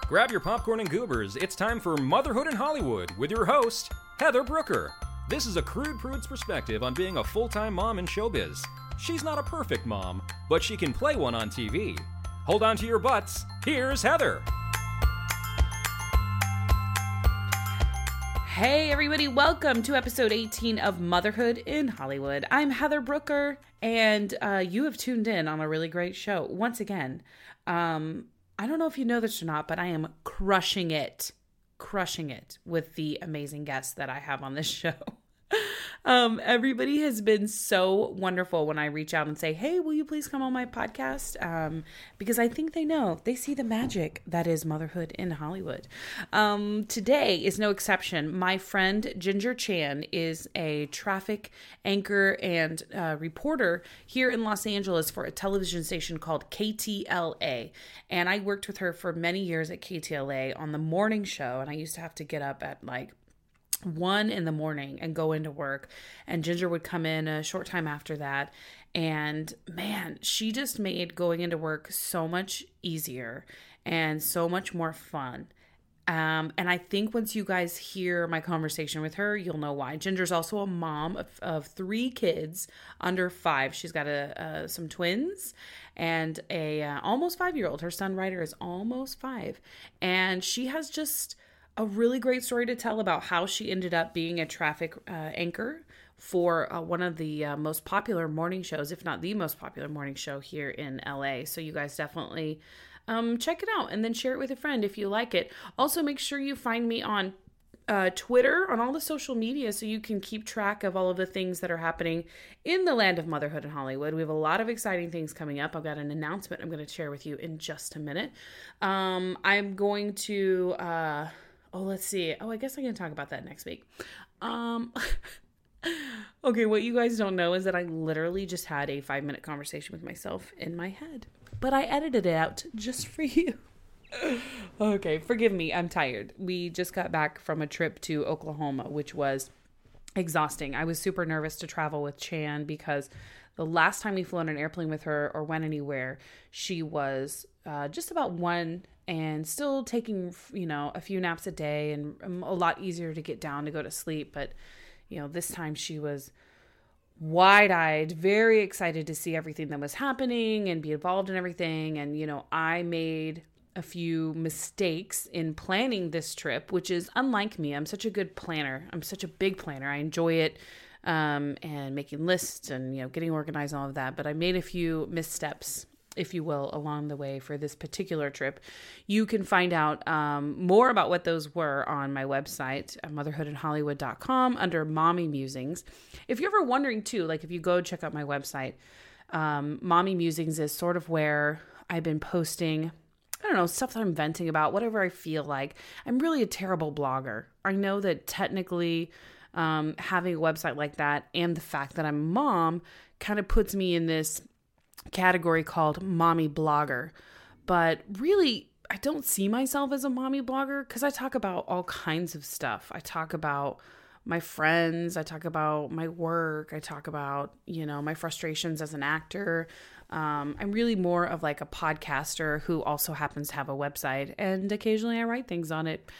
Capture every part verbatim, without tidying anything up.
Grab your popcorn and goobers. It's time for Motherhood in Hollywood with your host, Heather Brooker. This is a crude prude's perspective on being a full-time mom in showbiz. She's not a perfect mom, but she can play one on T V. Hold on to your butts. Here's Heather. Hey everybody, welcome to episode eighteen of Motherhood in Hollywood. I'm Heather Brooker, and uh, you have tuned in on a really great show. Once again, um, I don't know if you know this or not, but I am crushing it, crushing it with the amazing guests that I have on this show. Um, everybody has been so wonderful when I reach out and say, hey, will you please come on my podcast? Um, because I think they know, they see the magic that is motherhood in Hollywood. Um, today is no exception. My friend Ginger Chan is a traffic anchor and uh, reporter here in Los Angeles for a television station called K T L A. And I worked with her for many years at K T L A on the morning show. And I used to have to get up at like one in the morning and go into work, and Ginger would come in a short time after that. And man, she just made going into work so much easier and so much more fun. Um, and I think once you guys hear my conversation with her, you'll know why. Ginger's also a mom of, of three kids under five. She's got a, uh, some twins and a uh, almost five-year-old. Her son Ryder is almost five. And she has just a really great story to tell about how she ended up being a traffic uh, anchor for uh, one of the uh, most popular morning shows, if not the most popular morning show here in L A. So you guys definitely um, check it out and then share it with a friend if you like it. Also, make sure you find me on uh, Twitter, on all the social media, so you can keep track of all of the things that are happening in the land of motherhood in Hollywood. We have a lot of exciting things coming up. I've got an announcement I'm going to share with you in just a minute. Um, I'm going to... Uh, Oh, let's see. Oh, I guess I can talk about that next week. Um, okay, what you guys don't know is that I literally just had a five minute conversation with myself in my head, but I edited it out just for you. Okay, forgive me. I'm tired. We just got back from a trip to Oklahoma, which was exhausting. I was super nervous to travel with Chan because the last time we flew on an airplane with her or went anywhere, she was uh, just about one and still taking, you know, a few naps a day and a lot easier to get down to go to sleep. But, you know, this time she was wide-eyed, very excited to see everything that was happening and be involved in everything. And, you know, I made a few mistakes in planning this trip, which is unlike me. I'm such a good planner. I'm such a big planner. I enjoy it. Um, and making lists and, you know, getting organized and all of that. But I made a few missteps, if you will, along the way for this particular trip. You can find out um, more about what those were on my website, motherhood in hollywood dot com, under Mommy Musings. If you're ever wondering too, like if you go check out my website, um, Mommy Musings is sort of where I've been posting, I don't know, stuff that I'm venting about, whatever I feel like. I'm really a terrible blogger. I know that technically um, having a website like that and the fact that I'm a mom kind of puts me in this category called mommy blogger. But really, I don't see myself as a mommy blogger because I talk about all kinds of stuff. I talk about my friends. I talk about my work. I talk about, you know, my frustrations as an actor. Um, I'm really more of like a podcaster who also happens to have a website, and occasionally I write things on it.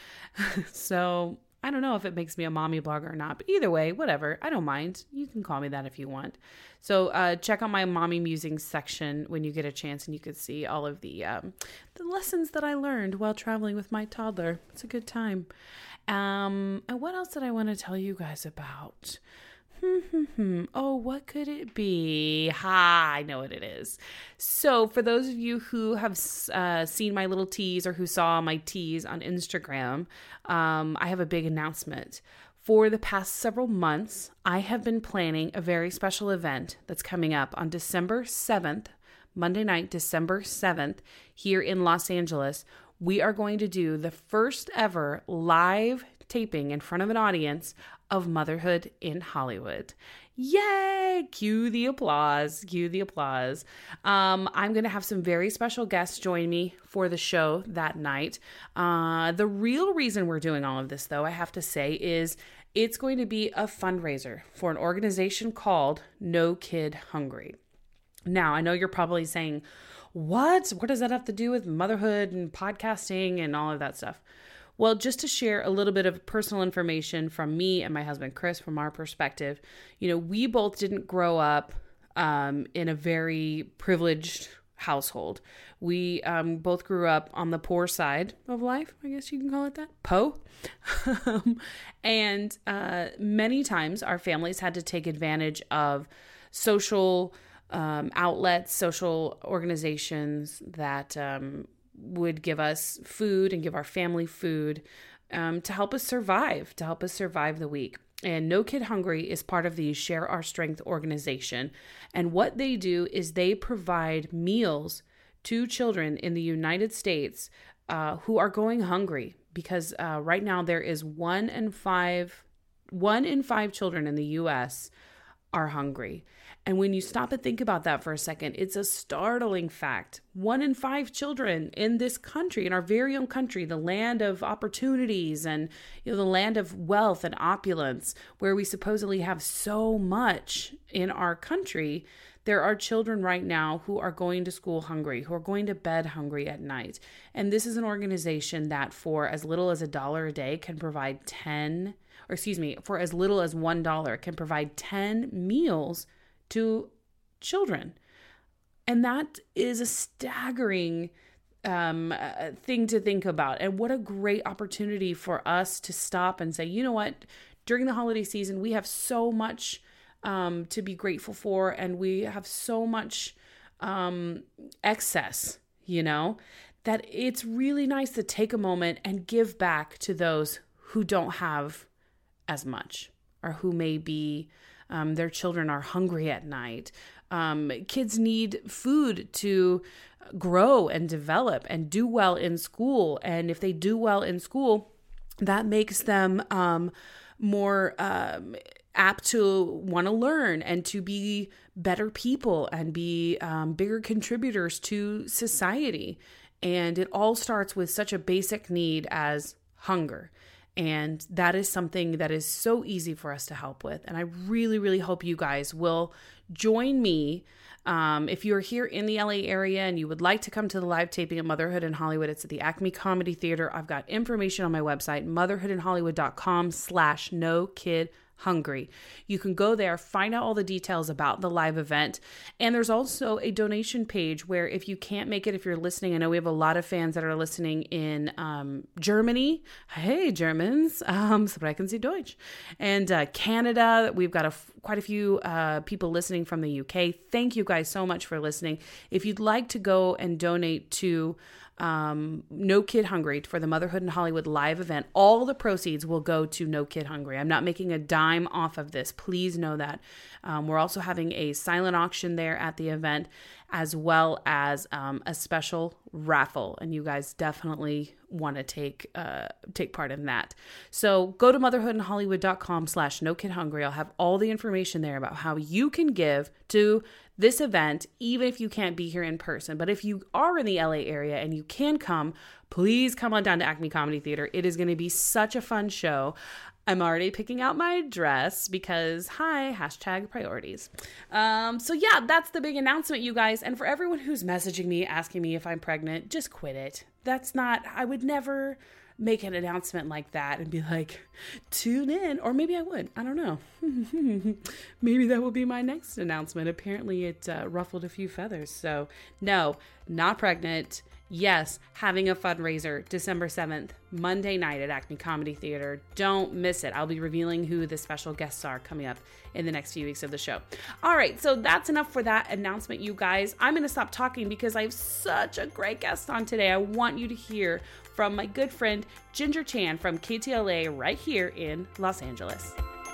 So I don't know if it makes me a mommy blogger or not, but either way, whatever. I don't mind. You can call me that if you want. So uh, check out my Mommy Musings section when you get a chance, and you can see all of the um, the lessons that I learned while traveling with my toddler. It's a good time. Um, and what else did I want to tell you guys about? Oh, what could it be? Ha, I know what it is. So for those of you who have uh, seen my little tease or who saw my tease on Instagram, um, I have a big announcement. For the past several months, I have been planning a very special event that's coming up on December seventh, Monday night, December seventh, here in Los Angeles. We are going to do the first ever live taping in front of an audience of Motherhood in Hollywood. Yay! Cue the applause. Cue the applause. Um, I'm going to have some very special guests join me for the show that night. Uh, the real reason we're doing all of this, though, I have to say, is it's going to be a fundraiser for an organization called No Kid Hungry. Now, I know you're probably saying, what? What does that have to do with motherhood and podcasting and all of that stuff? Well, just to share a little bit of personal information from me and my husband, Chris, from our perspective, you know, we both didn't grow up um, in a very privileged household. We um, both grew up on the poor side of life, I guess you can call it that, po. and uh, many times our families had to take advantage of social um, outlets, social organizations that um, would give us food and give our family food um, to help us survive, to help us survive the week. And No Kid Hungry is part of the Share Our Strength organization. And what they do is they provide meals to children in the United States uh, who are going hungry, because uh, right now there is one in five, one in five children in the U S are hungry. And when you stop and think about that for a second, it's a startling fact. One in five children in this country, in our very own country, the land of opportunities and, you know, the land of wealth and opulence, where we supposedly have so much in our country, there are children right now who are going to school hungry, who are going to bed hungry at night. And this is an organization that for as little as a dollar a day can provide ten, or excuse me, for as little as one dollar can provide ten meals to children. And that is a staggering um, uh, thing to think about. And what a great opportunity for us to stop and say, you know what, during the holiday season, we have so much um, to be grateful for. And we have so much um, excess, you know, that it's really nice to take a moment and give back to those who don't have as much, or who may be Um, their children are hungry at night. Um, kids need food to grow and develop and do well in school. And if they do well in school, that makes them um, more um, apt to want to learn and to be better people and be um, bigger contributors to society. And it all starts with such a basic need as hunger. And that is something that is so easy for us to help with. And I really, really hope you guys will join me. Um, if you're here in the L A area and you would like to come to the live taping at Motherhood in Hollywood, it's at the Acme Comedy Theater. I've got information on my website, motherhoodinhollywood.com slash no kid hungry. You can go there, find out all the details about the live event. And there's also a donation page where if you can't make it, if you're listening, I know we have a lot of fans that are listening in um, Germany. Hey, Germans, um, sprechen Sie Deutsch. And uh, Canada, we've got a, quite a few uh, people listening from the U K. Thank you guys so much for listening. If you'd like to go and donate to Um, No Kid Hungry for the Motherhood in Hollywood live event, all the proceeds will go to No Kid Hungry. I'm not making a dime off of this. Please know that. Um, we're also having a silent auction there at the event, as well as um, a special raffle. And you guys definitely want to take uh, take part in that. So go to motherhoodinhollywood.com slash no kid hungry. I'll have all the information there about how you can give to this event, even if you can't be here in person. But if you are in the L A area and you can come, please come on down to Acme Comedy Theater. It is going to be such a fun show. I'm already picking out my dress because, hi, hashtag priorities. Um, so yeah, that's the big announcement, you guys. And for everyone who's messaging me, asking me if I'm pregnant, just quit it. That's not, I would never make an announcement like that and be like, tune in. Or maybe I would. I don't know. Maybe that will be my next announcement. Apparently it uh, ruffled a few feathers. So no, not pregnant. Yes, having a fundraiser December seventh, Monday night at Acme Comedy Theater. Don't miss it. I'll be revealing who the special guests are coming up in the next few weeks of the show. All right, so that's enough for that announcement, you guys. I'm going to stop talking because I have such a great guest on today. I want you to hear from my good friend Ginger Chan from K T L A right here in Los Angeles.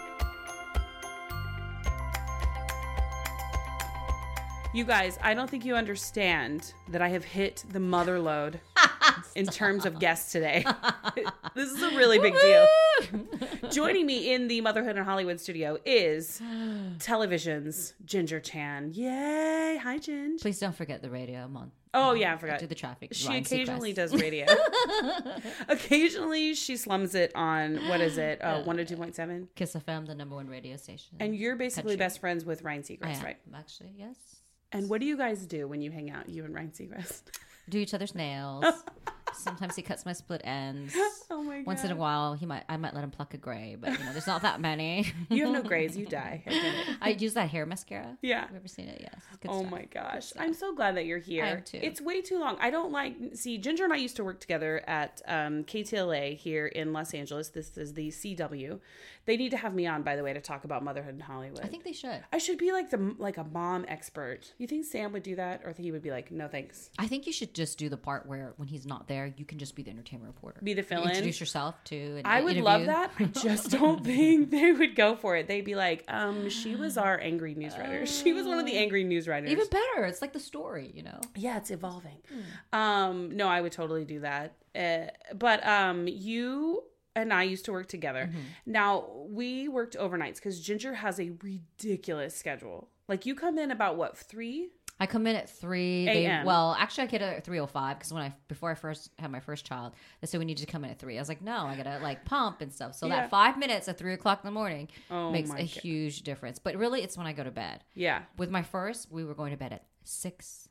You guys, I don't think you understand that I have hit the mother load in terms of guests today. This is a really big deal. Joining me in the Motherhood in Hollywood studio is television's Ginger Chan. Yay! Hi, Ginger. Please don't forget the radio. I'm on. Oh, yeah, I forgot. Do the traffic. She Ryan occasionally Seacrest. does radio. Occasionally, she slums it on, what is it, uh, one oh two point seven? Kiss F M, the number one radio station. And you're basically Country. best friends with Ryan I Seacrest, am, right? actually, yes. And what do you guys do when you hang out, you and Ryan Seacrest? Do each other's nails. Sometimes he cuts my split ends. Oh my god! Once in a while, he might I might let him pluck a gray, but you know, there's not that many. You have no grays, you die. I use that hair mascara. Yeah. Have you ever seen it? Yes. Good Oh stuff. my gosh. I'm so glad that you're here. I am too. It's way too long. I don't like, see, Ginger and I used to work together at um, K T L A here in Los Angeles. This is the C W. They need to have me on, by the way, to talk about motherhood in Hollywood. I think they should. I should be like the like a mom expert. You think Sam would do that, or he would be like, no thanks? I think you should just do the part where when he's not there, you can just be the entertainment reporter. Be the fill-in? Introduce yourself to. I would interview. love that. I just don't think they would go for it. They'd be like, um, she was our angry news writer. She was one of the angry news writers. Even better. It's like the story, you know. Yeah, it's evolving. Mm. Um, no, I would totally do that. Uh, but um, you and I used to work together. Mm-hmm. Now, we worked overnights because Ginger has a ridiculous schedule. Like, you come in about, what, three? I come in at three. They, well, actually, I get at three oh five because when I before I first had my first child, they said we need to come in at three. I was like, no, I gotta like pump and stuff. So yeah. that five minutes at three o'clock in the morning oh makes a God. huge difference. But really, it's when I go to bed. Yeah. With my first, we were going to bed at six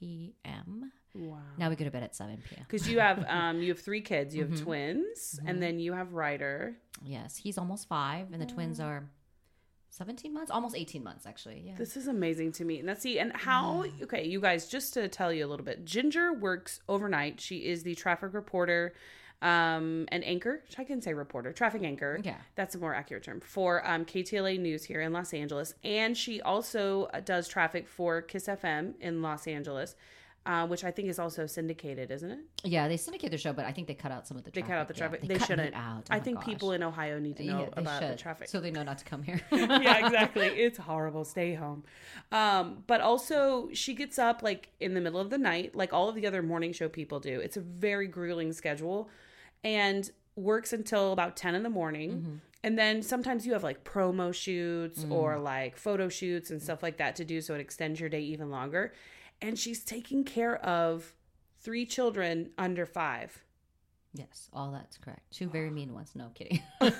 p.m. Wow. Now we go to bed at seven p.m. Because you have um you have three kids. You have mm-hmm. twins, mm-hmm. and then you have Ryder. Yes, he's almost five, and the oh. twins are seventeen months, almost eighteen months, actually. Yeah. This is amazing to me. And let's see, and how, okay, you guys, just to tell you a little bit, Ginger works overnight. She is the traffic reporter um, and anchor. I can say reporter, traffic anchor. Yeah. That's a more accurate term for um, K T L A News here in Los Angeles. And she also does traffic for Kiss F M in Los Angeles. Uh, which I think is also syndicated, isn't it? Yeah, they syndicate their show, but I think they cut out some of the traffic. They cut out the traffic. Yeah, they, they shouldn't. Out. Oh I think gosh. people in Ohio need to know yeah, about should. the traffic. So they know not to come here. Yeah, exactly. It's horrible. Stay home. Um, but also, she gets up like in the middle of the night, like all of the other morning show people do. It's a very grueling schedule and works until about ten in the morning. Mm-hmm. And then sometimes you have like promo shoots mm. or like photo shoots and stuff like that to do, so it extends your day even longer. And she's taking care of three children under five. Yes, all that's correct. Two very mean ones. No kidding.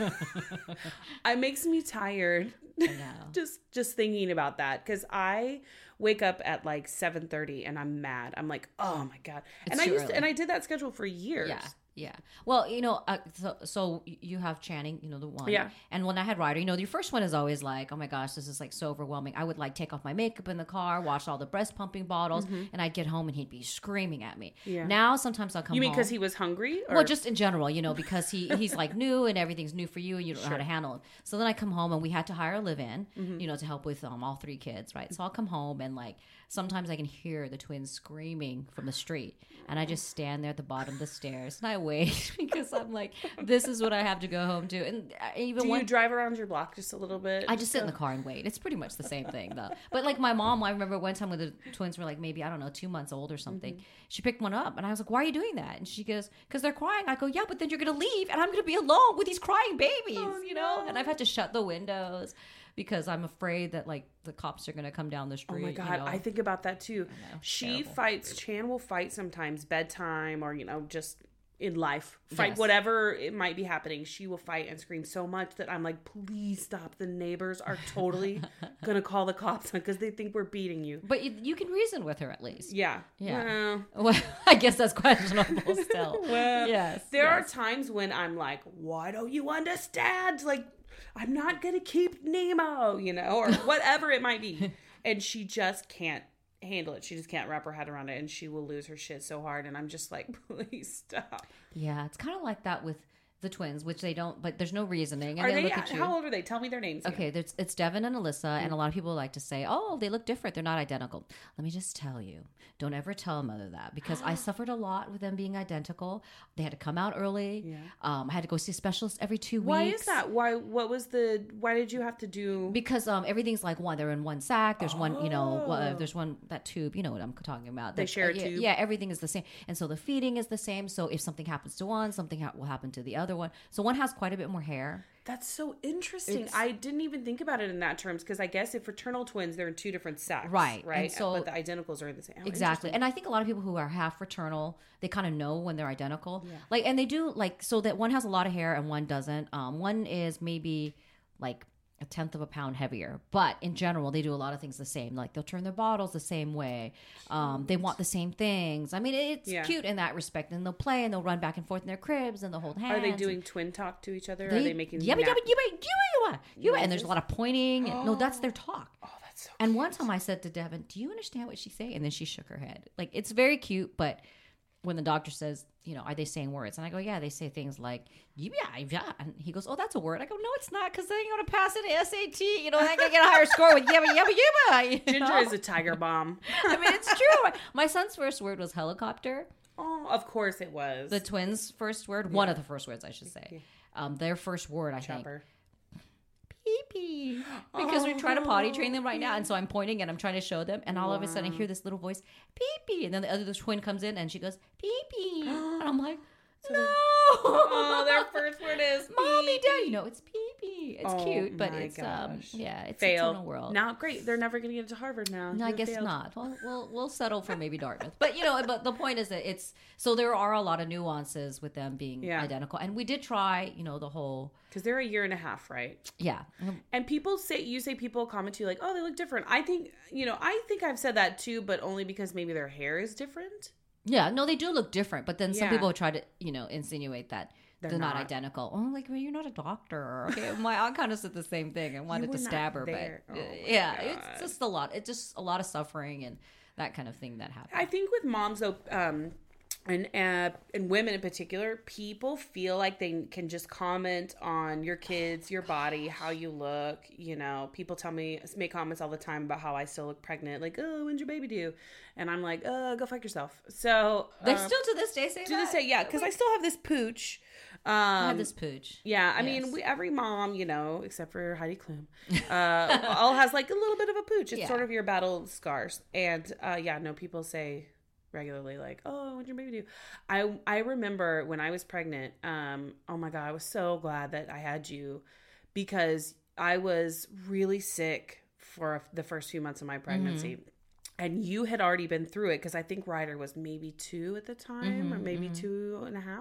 It makes me tired. I know. just just thinking about that, because I wake up at like seven thirty and I'm mad. I'm like, oh my God. It's and I used early. to, and I did that schedule for years. Yeah. Yeah. Well, you know, uh, so, so you have Channing, you know, the one. Yeah. And when I had Ryder, you know, your first one is always like, oh my gosh, this is like so overwhelming. I would like take off my makeup in the car, wash all the breast pumping bottles, mm-hmm. and I'd get home and he'd be screaming at me. Yeah. Now, sometimes I'll come home. You mean because he was hungry? Or? Well, just in general, you know, because he he's like new and everything's new for you and you don't sure. know how to handle it. So then I come home and we had to hire a live-in, mm-hmm. you know, to help with um, all three kids, right? So I'll come home and like, sometimes I can hear the twins screaming from the street. And I just stand there at the bottom of the stairs and I wait because I'm like, this is what I have to go home to. And even Do when, you drive around your block just a little bit? I just sit in the car and wait. It's pretty much the same thing though. But like my mom, I remember one time when the twins were like maybe, I don't know, two months old or something. Mm-hmm. She picked one up and I was like, why are you doing that? And she goes, because they're crying. I go, yeah, but then you're going to leave and I'm going to be alone with these crying babies, oh, you know? No. And I've had to shut the windows because I'm afraid that like the cops are going to come down the street. Oh my God. You know? I think about that too. Know, she terrible. fights, Chan will fight sometimes bedtime or, you know, just in life, fight yes. whatever it might be happening. She will fight and scream so much that I'm like, please stop. The neighbors are totally going to call the cops because they think we're beating you. But you, you can reason with her at least. Yeah. Yeah. Well, well I guess that's questionable still. Well, yes. There yes. are times when I'm like, why don't you understand? Like, I'm not going to keep Nemo, you know, or whatever it might be. And she just can't handle it. She just can't wrap her head around it and she will lose her shit so hard. And I'm just like, please stop. Yeah, it's kind of like that with the twins, which they don't, but there's no reasoning. And are they, they look at you. How old are they? Tell me their names. Okay, there's, it's Devin and Alyssa, mm-hmm. and a lot of people like to say, oh, they look different. They're not identical. Let me just tell you, don't ever tell a mother that, because I suffered a lot with them being identical. They had to come out early. Yeah. Um, I had to go see a specialist every two why weeks. Why is that? Why? What was the? Why did you have to do? Because um, everything's like one. They're in one sack. There's oh. one. You know, uh, there's one that tube. You know what I'm talking about. They that, share uh, a tube. Yeah, everything is the same, and so the feeding is the same. So if something happens to one, something ha- will happen to the other one. So one has quite a bit more hair. That's so interesting. It's, I didn't even think about it in that terms, because I guess if fraternal twins, they're in two different sacks. Right. Right. And so, but the identicals are the same. Oh, exactly. And I think a lot of people who are half fraternal, they kind of know when they're identical. Yeah. Like, and they do like, so that one has a lot of hair and one doesn't. Um, one is maybe like a tenth of a pound heavier. But in general, they do a lot of things the same. Like they'll turn their bottles the same way. Um, they want the same things. I mean, it's Yeah. cute in that respect. And they'll play and they'll run back and forth in their cribs and they'll hold hands. Are they doing twin talk to each other? They, Are they making yabba, nap- yabba, yabba, yabba, yabba, yabba. And there's a lot of pointing. And, no, that's their talk. Oh, that's so And cute. one time I said to Devin, do you understand what she's saying? And then she shook her head. Like, it's very cute, but when the doctor says, you know, are they saying words? And I go, yeah, they say things like, yeah, yeah. And he goes, oh, that's a word. I go, no, it's not, because then you're going to pass it S A T. You know, they're going to get a higher score with yabba, yabba, yabba. You Ginger know? is a tiger bomb. I mean, it's true. My son's first word was helicopter. Oh, of course it was. The twins' first word, one of the first words, I should say. Um, their first word, I think. Chopper. Pee-pee. Because we're trying to potty train them right now. And so I'm pointing and I'm trying to show them. And all of a sudden I hear this little voice, pee-pee. And then the other the twin comes in and she goes, pee-pee. And I'm like, no. Oh, their first word is Mommy, pee-pee. Daddy. No, it's pee-pee. It's Oh, cute, but my it's, um, gosh. yeah, it's Fail. a total world. Not great. They're never going to get into Harvard now. No, I You guess failed. not. Well, we'll we'll settle for maybe Dartmouth. But you know, but the point is that it's so there are a lot of nuances with them being Yeah. identical, and we did try, you know, the whole Because they're a year and a half, right? yeah, And people say, you say people comment to you like, oh, they look different. I think, you know, I think I've said that too, but only because maybe their hair is different. yeah. No, they do look different, but then some Yeah. people try to, you know, insinuate that They're they're, not. not. identical. Oh, like well, you're not a doctor. Okay, my aunt kind of said the same thing and wanted were to not stab her, there. but Oh uh, my yeah, God. it's just a lot. It's just a lot of suffering and that kind of thing that happens. I think with moms though, um, and uh, and women in particular, people feel like they can just comment on your kids, your body, how you look. You know, people tell me make comments all the time about how I still look pregnant. Like, oh, when's your baby due? And I'm like, uh, go fuck yourself. So They um, still to this day say to that. this day, yeah, because I still have this pooch. Um, I have this pooch. Yeah, I Yes. mean, we, every mom, you know, except for Heidi Klum, uh, all has like a little bit of a pooch. It's Yeah. sort of your battle scars. And uh, yeah, no, people say regularly like, oh, what'd your baby do? I I remember when I was pregnant, um, oh my God, I was so glad that I had you because I was really sick for the first few months of my pregnancy. Mm-hmm. And you had already been through it because I think Ryder was maybe two at the time Mm-hmm, or maybe two and a half.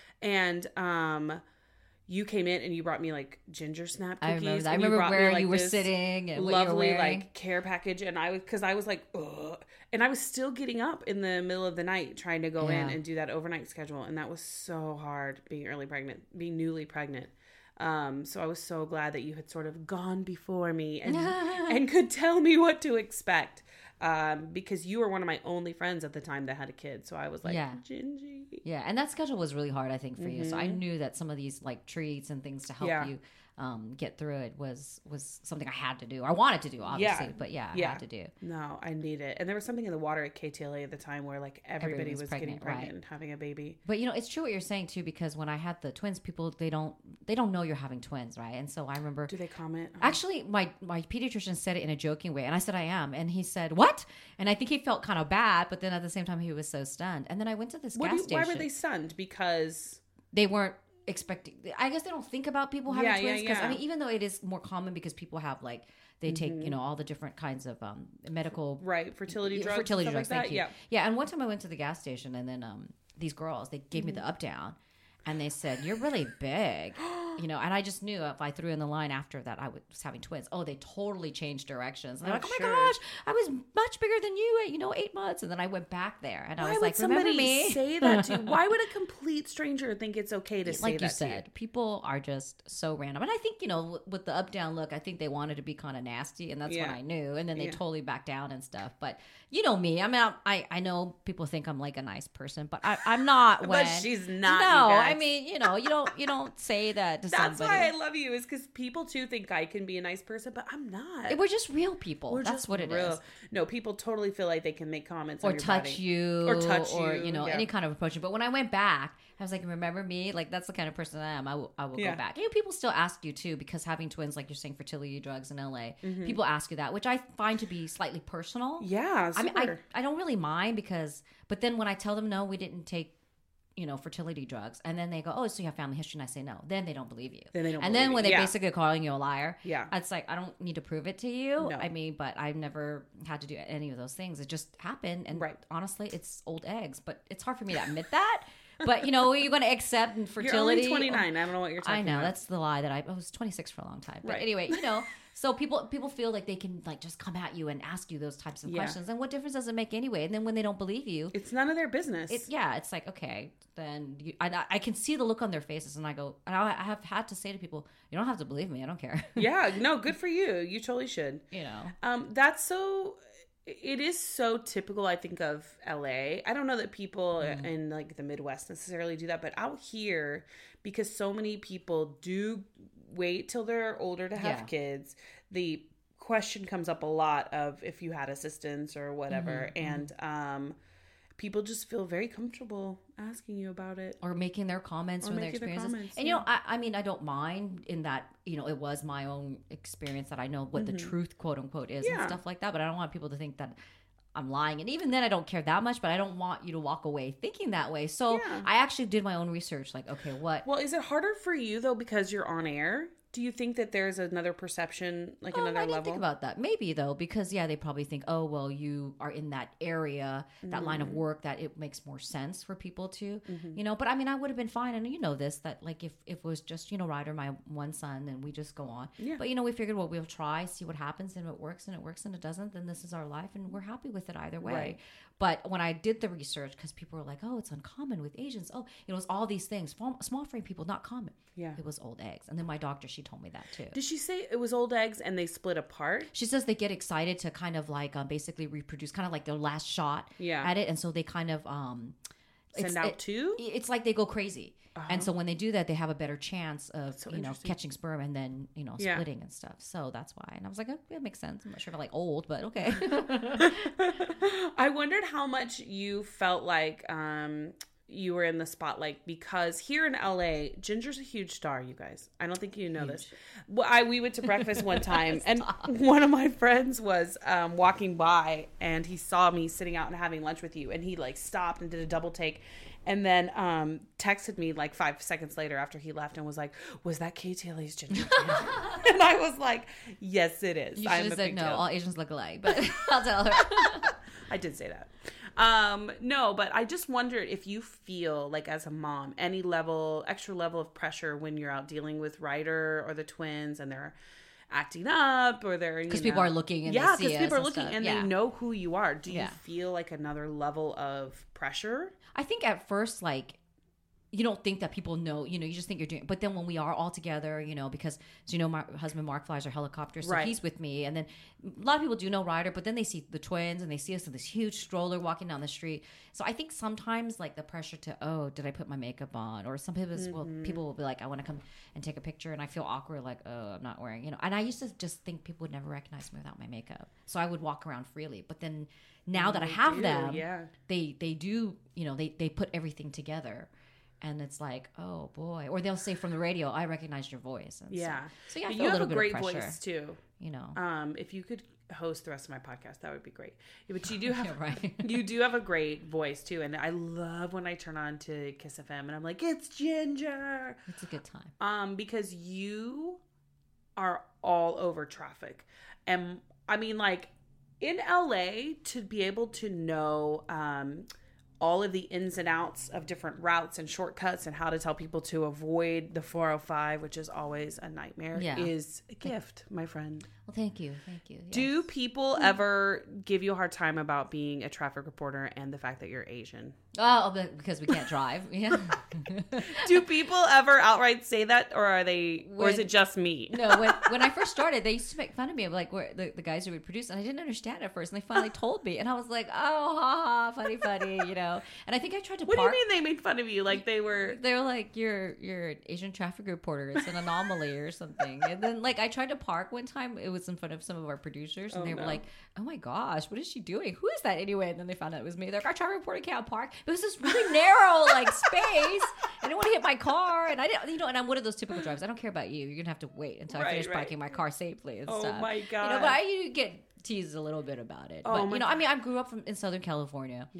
And um, you came in and you brought me like ginger snap cookies. I remember that. I and remember brought me, where like, you were this sitting and what you were lovely wearing. like care package. And I was because I was like, ugh. And I was still getting up in the middle of the night trying to go in Yeah. and do that overnight schedule. And that was so hard being early pregnant, being newly pregnant. Um, so I was so glad that you had sort of gone before me and and could tell me what to expect. Um, because you were one of my only friends at the time that had a kid. So I was like, Yeah. Gingy. Yeah, and that schedule was really hard, I think, for you. So I knew that some of these like treats and things to help Yeah. you um, get through it was was something I had to do. I wanted to do, obviously, Yeah. but yeah, I Yeah. had to do. No, I need it. And there was something in the water at K T L A at the time where like everybody was was, pregnant, getting pregnant right. and having a baby. But you know, it's true what you're saying too, because when I had the twins, people they don't they don't know you're having twins, right? And so I remember Do they comment? actually my my pediatrician said it in a joking way, and I said I am, and he said what? And I think he felt kind of bad, but then at the same time he was so stunned. And then I went to this What gas do you, why station. were they stunned? Because They weren't expecting. I guess they don't think about people having Yeah, yeah, twins because yeah. I mean, even though it is more common because people have like they take you know all the different kinds of um, medical right, fertility Yeah, drugs. fertility and drugs. stuff like Thank that? you. Yeah. Yeah, and one time I went to the gas station, and then um, these girls they gave me Mm-hmm. the up down, and they said, "You're really big," you know. And I just knew if I threw in the line after that, I was having twins. Oh, they totally changed directions. And they're Oh, like, "Oh my sure. gosh, I was much bigger than you at you know eight months." And then I went back there, and I Why was would like, somebody "Remember me?" say that to you? Why would a complete stranger think it's okay to say like that you to said, people are just so random. And I think, you know, with the up down look, I think they wanted to be kind of nasty, and that's Yeah. when I knew. And then they Yeah. totally backed down and stuff. But you know me, I mean, I I know people think I'm like a nice person, but I, I'm not. But When, she's not, No, you guys. I mean, you know, you don't you don't say that to That's somebody. why I love you, is because people too think I can be a nice person, but I'm not. We're just real people. We're That's just what it is. real. No, people totally feel like they can make comments Or on your touch body. you, Or touch or you, you know, yeah. any kind of approach. But when I went back, I was like, "Remember me? Like that's the kind of person I am. I will, I will Yeah. go back." You know, people still ask you too because having twins, like you're saying, fertility drugs in L A. Mm-hmm. People ask you that, which I find to be slightly personal. Yeah, I super. mean, I I don't really mind because, but then when I tell them no, we didn't take, you know, fertility drugs, and then they go, "Oh, so you have family history?" And I say no, then they don't believe you. Then they don't And then believe when you. they Yeah. basically calling you a liar, Yeah. it's like I don't need to prove it to you. No. I mean, but I've never had to do any of those things. It just happened, and Right. honestly, it's old eggs. But it's hard for me to admit that. But, you know, you're going to accept infertility. You're only twenty-nine. I don't know what you're talking about. I know. About. That's the lie that I, I was twenty-six for a long time. But right. anyway, you know, so people people feel like they can like just come at you and ask you those types of yeah. questions. And what difference does it make anyway? And then when they don't believe you. It's none of their business. It's, yeah. It's like, okay, then you, I, I can see the look on their faces. And I go, and I, I have had to say to people, you don't have to believe me. I don't care. Yeah. No, good for you. You totally should. You know. Um, that's so... It is so typical, I think, of L A. I don't know that people mm. in like the Midwest necessarily do that, but out here, because so many people do wait till they're older to have yeah. kids, the question comes up a lot of if you had assistance or whatever, mm-hmm. and um, people just feel very comfortable asking you about it or making their comments or from their experiences. Their comments, and yeah. you know, I, I mean, I don't mind in that. You know, it was my own experience that I know what mm-hmm. the truth, quote unquote, is yeah. and stuff like that. But I don't want people to think that I'm lying. And even then, I don't care that much. But I don't want you to walk away thinking that way. So yeah. I actually did my own research. Like, okay, what? Well, is it harder for you though because you're on air? Do you think that there's another perception, like um, another I didn't level? Think about that. Maybe though, because yeah, they probably think, oh, well, you are in that area, that mm. line of work, that it makes more sense for people to, mm-hmm. you know. But I mean, I would have been fine, and you know this, that like if, if it was just you know Ryder, my one son, then we just go on. Yeah. But you know, we figured, well, we'll try, see what happens, and if it works, and it works, and it doesn't, then this is our life, and we're happy with it either way. Right. But when I did the research, because people were like, oh, it's uncommon with Asians. Oh, you know, it's all these things. Small, small frame people, not common. Yeah. It was old eggs. And then my doctor, she told me that too. Did she say it was old eggs and they split apart? She says they get excited to kind of like um, basically reproduce, kind of like their last shot yeah. at it. And so they kind of... Um, Send out it, too? It's like they go crazy. Uh-huh. And so when they do that, they have a better chance of, so you know, catching sperm and then, you know, splitting yeah. and stuff. So that's why. And I was like, oh, yeah, it makes sense. I'm not sure if I like old, but okay. I wondered how much you felt like um, you were in the spotlight because here in L A, Ginger's a huge star, you guys. I don't think you know huge. this. Well, I we went to breakfast one time and one of my friends was um, walking by and he saw me sitting out and having lunch with you and he like stopped and did a double take. And then um, texted me like five seconds later after he left and was like, was that Kay Taylor's Ginger? And I was like, yes, it is. You should have said no, deal. All Asians look alike, but I'll tell her. I did say that. Um, no, but I just wondered if you feel like as a mom, any level, extra level of pressure when you're out dealing with Ryder or the twins and they're acting up or they're because people are looking and yeah because people are and looking stuff. and yeah. they know who you are. Do you yeah. feel like another level of pressure? I think at first, like, you don't think that people know, you know, you just think you're doing, but then when we are all together, you know, because, so, you know, my husband Mark flies our helicopter, so right. he's with me. And then a lot of people do know Ryder, but then they see the twins and they see us in this huge stroller walking down the street. So I think sometimes like the pressure to, oh, did I put my makeup on? Or some people, mm-hmm. well, people will be like, I want to come and take a picture. And I feel awkward, like, oh, I'm not wearing, you know, and I used to just think people would never recognize me without my makeup. So I would walk around freely. But then now oh, that I have do. them, yeah. they, they do, you know, they, they put everything together. And it's like, oh boy, or they'll say from the radio, "I recognize your voice." And yeah, so, so yeah, I feel you a have little a great bit of pressure, voice too. You know, um, if you could host the rest of my podcast, that would be great. Yeah, but you do have, yeah, right. you do have a great voice too, and I love when I turn on to Kiss F M and I'm like, "It's Ginger." It's a good time. Um, because you are all over traffic, and I mean, like in L A, to be able to know, um. all of the ins and outs of different routes and shortcuts and how to tell people to avoid the four oh five, which is always a nightmare, yeah. is a gift, my friend. Well, thank you. Thank you. Yes. Do people ever give you a hard time about being a traffic reporter and the fact that you're Asian? Oh, because we can't drive. Yeah. Do people ever outright say that, or are they, when, or is it just me? No. When when I first started, they used to make fun of me of like where the, the guys who would produce, and I didn't understand at first. And they finally told me, and I was like, oh, ha ha, funny, funny, you know. And I think I tried to. What park. do you mean they made fun of you? Like they were. They were like, you're you're an Asian traffic reporter. It's an anomaly or something. And then like I tried to park one time. It was in front of some of our producers, and oh, they were no. like, oh my gosh, what is she doing? Who is that anyway? And then they found out it was me. They're like, our traffic reporter can't park. It was this really narrow like space. I didn't want to hit my car, and I didn't, you know. And I'm one of those typical drivers. I don't care about you. You're gonna have to wait until right, I finish right. parking my car safely and oh stuff. Oh my god! You know, but I you get teased a little bit about it. Oh but my you know, god. I mean, I grew up from in Southern California. Yeah.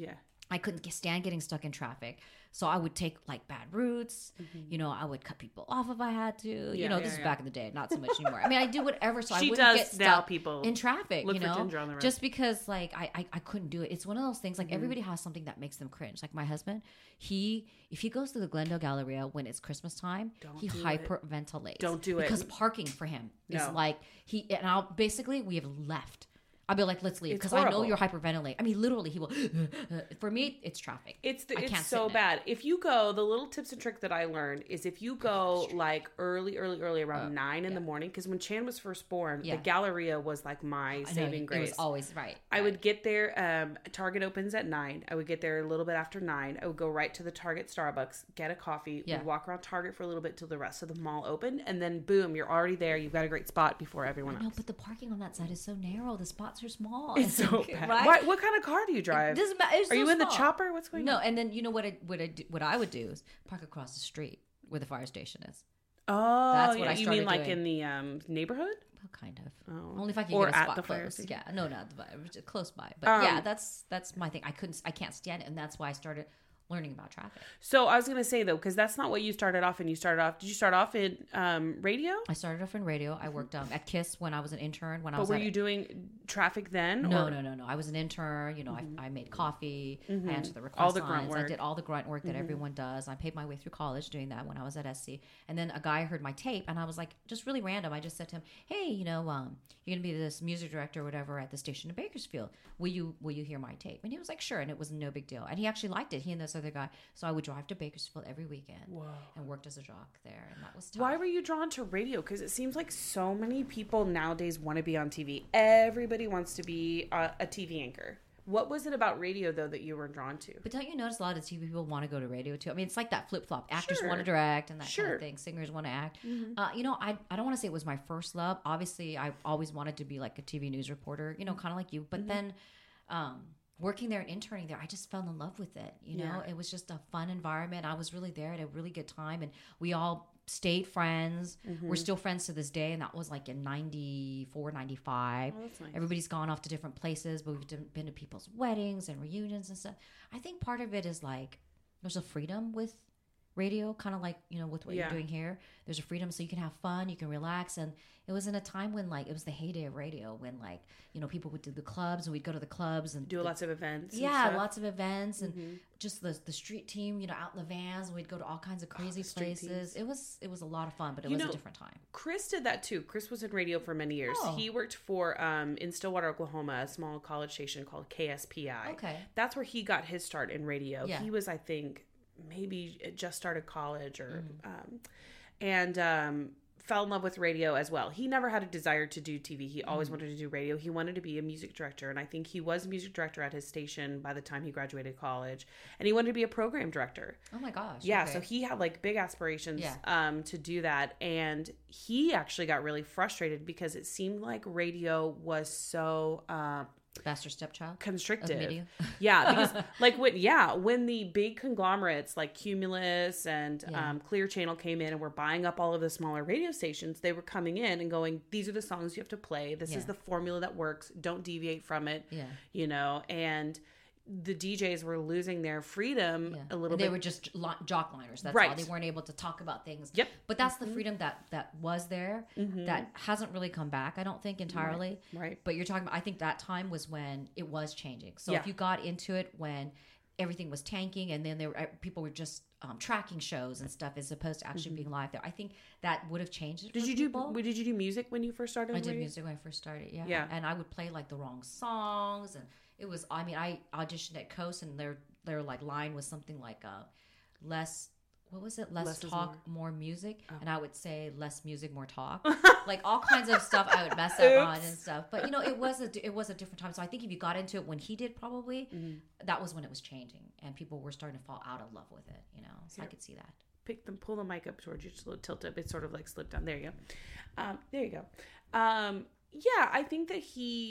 I couldn't get, stand getting stuck in traffic. So I would take like bad routes. Mm-hmm. You know, I would cut people off if I had to. Yeah, you know, yeah, this yeah. is back in the day, not so much anymore. I mean, I do whatever so she I wouldn't does get stuck now people in traffic, look you know, for ginger on the road. Just because like I, I, I couldn't do it. It's one of those things like mm-hmm. everybody has something that makes them cringe. Like my husband, he if he goes to the Glendale Galleria when it's Christmas time, Don't he do hyperventilates. It. Don't do it. Because parking for him no. is like he and I'll basically we have left. I'll be like, let's leave because I know you're hyperventilating. I mean, literally, he will. For me, it's traffic. It's the, it's so bad. If you go, the little tips and trick that I learned is if you go like early, early, early around uh, nine in yeah. the morning, because when Chan was first born, yeah. the Galleria was like my I saving know, grace. It was always right. I right. would get there. Um, Target opens at nine. I would get there a little bit after nine. I would go right to the Target Starbucks, get a coffee. Yeah. We'd walk around Target for a little bit till the rest of the mall opened, and then boom, you're already there. You've got a great spot before everyone else. No, but the parking on that side is so narrow. The spots are small. It's so bad. Right? What, what kind of car do you drive? It doesn't matter. It's Are so you in small. the chopper? What's going no, on? No, and then you know what I what I do, what I would do is park across the street where the fire station is. Oh, that's what yeah. I started You mean like doing. in the um, neighborhood? Well, kind of. Oh. Only if I can or get a at spot the close. Fire station. Yeah, no, not the fire, just close by. But um, yeah, that's that's my thing. I couldn't, I can't stand it, and that's why I started learning about traffic. So I was going to say though, because that's not what you started off in. You started off, did you start off in um, radio? I started off in radio. I worked um, at KISS when I was an intern. When I but was were at you it. doing traffic then? No, or? no, no, no. I was an intern. You know, mm-hmm. I, I made coffee. Mm-hmm. I answered the request all the grunt lines. work. I did all the grunt work that mm-hmm. everyone does. I paid my way through college doing that when I was at S C. And then a guy heard my tape, and I was like, just really random. I just said to him, "Hey, you know, um, you're gonna be this music director or whatever at the station in Bakersfield. Will you will you hear my tape?" And he was like, "Sure." And it was no big deal. And he actually liked it. He and this other guy. So I would drive to Bakersfield every weekend Whoa. and worked as a jock there, and that was tough. Why were you drawn to radio? Because it seems like so many people nowadays want to be on T V. Everybody wants to be a, a T V anchor. What was it about radio though that you were drawn to? But don't you notice a lot of T V people want to go to radio too? I mean, it's like that flip flop. Actors sure. want to direct and that sure. kind of thing. Singers want to act. Mm-hmm. Uh, you know, I I don't want to say it was my first love. Obviously, I always wanted to be like a T V news reporter. You know, kind of like you. But mm-hmm. then. Um, Working there and interning there, I just fell in love with it. You know, yeah. it was just a fun environment. I was really there at a really good time, and we all stayed friends. Mm-hmm. We're still friends to this day, and that was like in ninety-four, ninety-five. Oh, that's nice. Everybody's gone off to different places, but we've been to people's weddings and reunions and stuff. I think part of it is like there's a freedom with radio, kind of like, you know, with what yeah. you're doing here. There's a freedom so you can have fun, you can relax. And it was in a time when like it was the heyday of radio, when like, you know, people would do the clubs and we'd go to the clubs and do the, lots of events. Yeah, lots of events and mm-hmm. just the the street team, you know, out in the vans, and we'd go to all kinds of crazy oh, places. Teams. It was it was a lot of fun, but it you was know, a different time. Chris did that too. Chris was in radio for many years. Oh. He worked for um in Stillwater, Oklahoma, a small college station called K S P I. Okay. That's where he got his start in radio. Yeah. He was, I think, maybe just started college or mm-hmm. um and um fell in love with radio as well. He never had a desire to do T V. He always mm-hmm. wanted to do radio. He wanted to be a music director, and I think he was a music director at his station by the time he graduated college. And he wanted to be a program director. Oh my gosh. Yeah, okay. so he had like big aspirations yeah. um to do that, and he actually got really frustrated because it seemed like radio was so uh Faster stepchild constrictive. Yeah, because like when yeah when the big conglomerates like Cumulus and yeah. um, Clear Channel came in and were buying up all of the smaller radio stations, they were coming in and going, these are the songs you have to play, this yeah. is the formula that works, don't deviate from it. Yeah, you know, and the D Js were losing their freedom yeah. a little and they bit. They were just jock liners. That's right. all. They weren't able to talk about things. Yep. But that's mm-hmm. the freedom that that was there mm-hmm. that hasn't really come back, I don't think, entirely. Right. right. But you're talking about, I think that time was when it was changing. So yeah. if you got into it when everything was tanking and then there were, people were just um, tracking shows and stuff as opposed to actually mm-hmm. being live there, I think that would have changed it did for you people. do Did you do music when you first started? I did radio? music when I first started, yeah. Yeah. And I would play like the wrong songs, and it was, I mean, I auditioned at Coast, and their their like line was something like uh, less, what was it? Less, less talk, more. more music. Oh. And I would say less music, more talk. Like all kinds of stuff I would mess up on and stuff. But you know, it was a it was a different time. So I think if you got into it when he did, probably mm-hmm. that was when it was changing, and people were starting to fall out of love with it. You know, so Here. I could see that. Pick them, pull the mic up towards you, just a little tilt up. It's sort of like slipped down. There you go. Um, there you go. Um, yeah, I think that he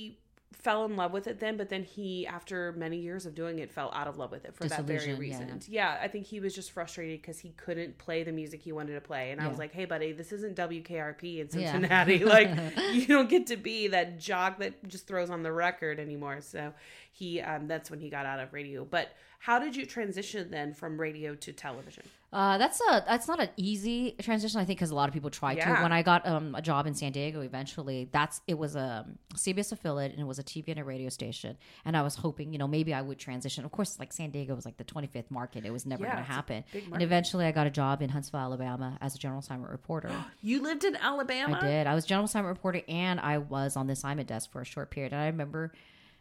fell in love with it then, but then he, after many years of doing it, fell out of love with it for that very reason. Yeah. yeah, I think he was just frustrated because he couldn't play the music he wanted to play. And yeah. I was like, hey, buddy, this isn't W K R P in Cincinnati. Yeah. Like, you don't get to be that jock that just throws on the record anymore. So he, um, that's when he got out of radio. But how did you transition then from radio to television? Uh, that's a that's not an easy transition, I think, because a lot of people try yeah. to. When I got um, a job in San Diego, eventually, that's it was a C B S affiliate and it was a T V and a radio station, and I was hoping, you know, maybe I would transition. Of course, like San Diego was like the twenty-fifth market; it was never yeah, going to happen. And eventually, I got a job in Huntsville, Alabama, as a general assignment reporter. You lived in Alabama? I did. I was general assignment reporter, and I was on the assignment desk for a short period. And I remember.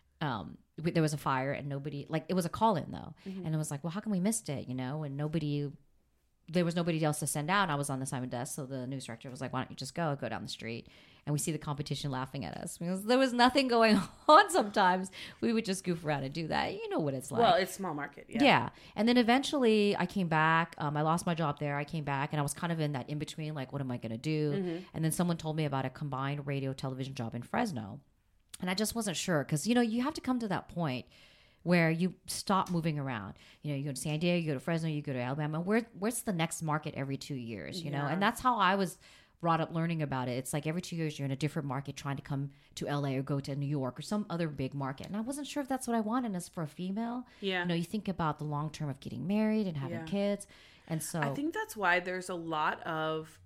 Um, there was a fire and nobody, like, it was a call in though. Mm-hmm. And it was like, well, how come we missed it? You know, and nobody, there was nobody else to send out. And I was on the assignment desk. So the news director was like, why don't you just go, go down the street? And we see the competition laughing at us because there was nothing going on. Sometimes we would just goof around and do that. You know what it's like. Well, it's small market. Yeah. Yeah. And then eventually I came back. Um, I lost my job there. I came back and I was kind of in that in between, like, what am I going to do? Mm-hmm. And then someone told me about a combined radio television job in Fresno. And I just wasn't sure because, you know, you have to come to that point where you stop moving around. You know, you go to San Diego, you go to Fresno, you go to Alabama. Where, where's the next market every two years, you yeah. know? And that's how I was brought up learning about it. It's like every two years you're in a different market trying to come to L A or go to New York or some other big market. And I wasn't sure if that's what I wanted as for a female. Yeah. You know, you think about the long term of getting married and having yeah. kids. And so I think that's why there's a lot of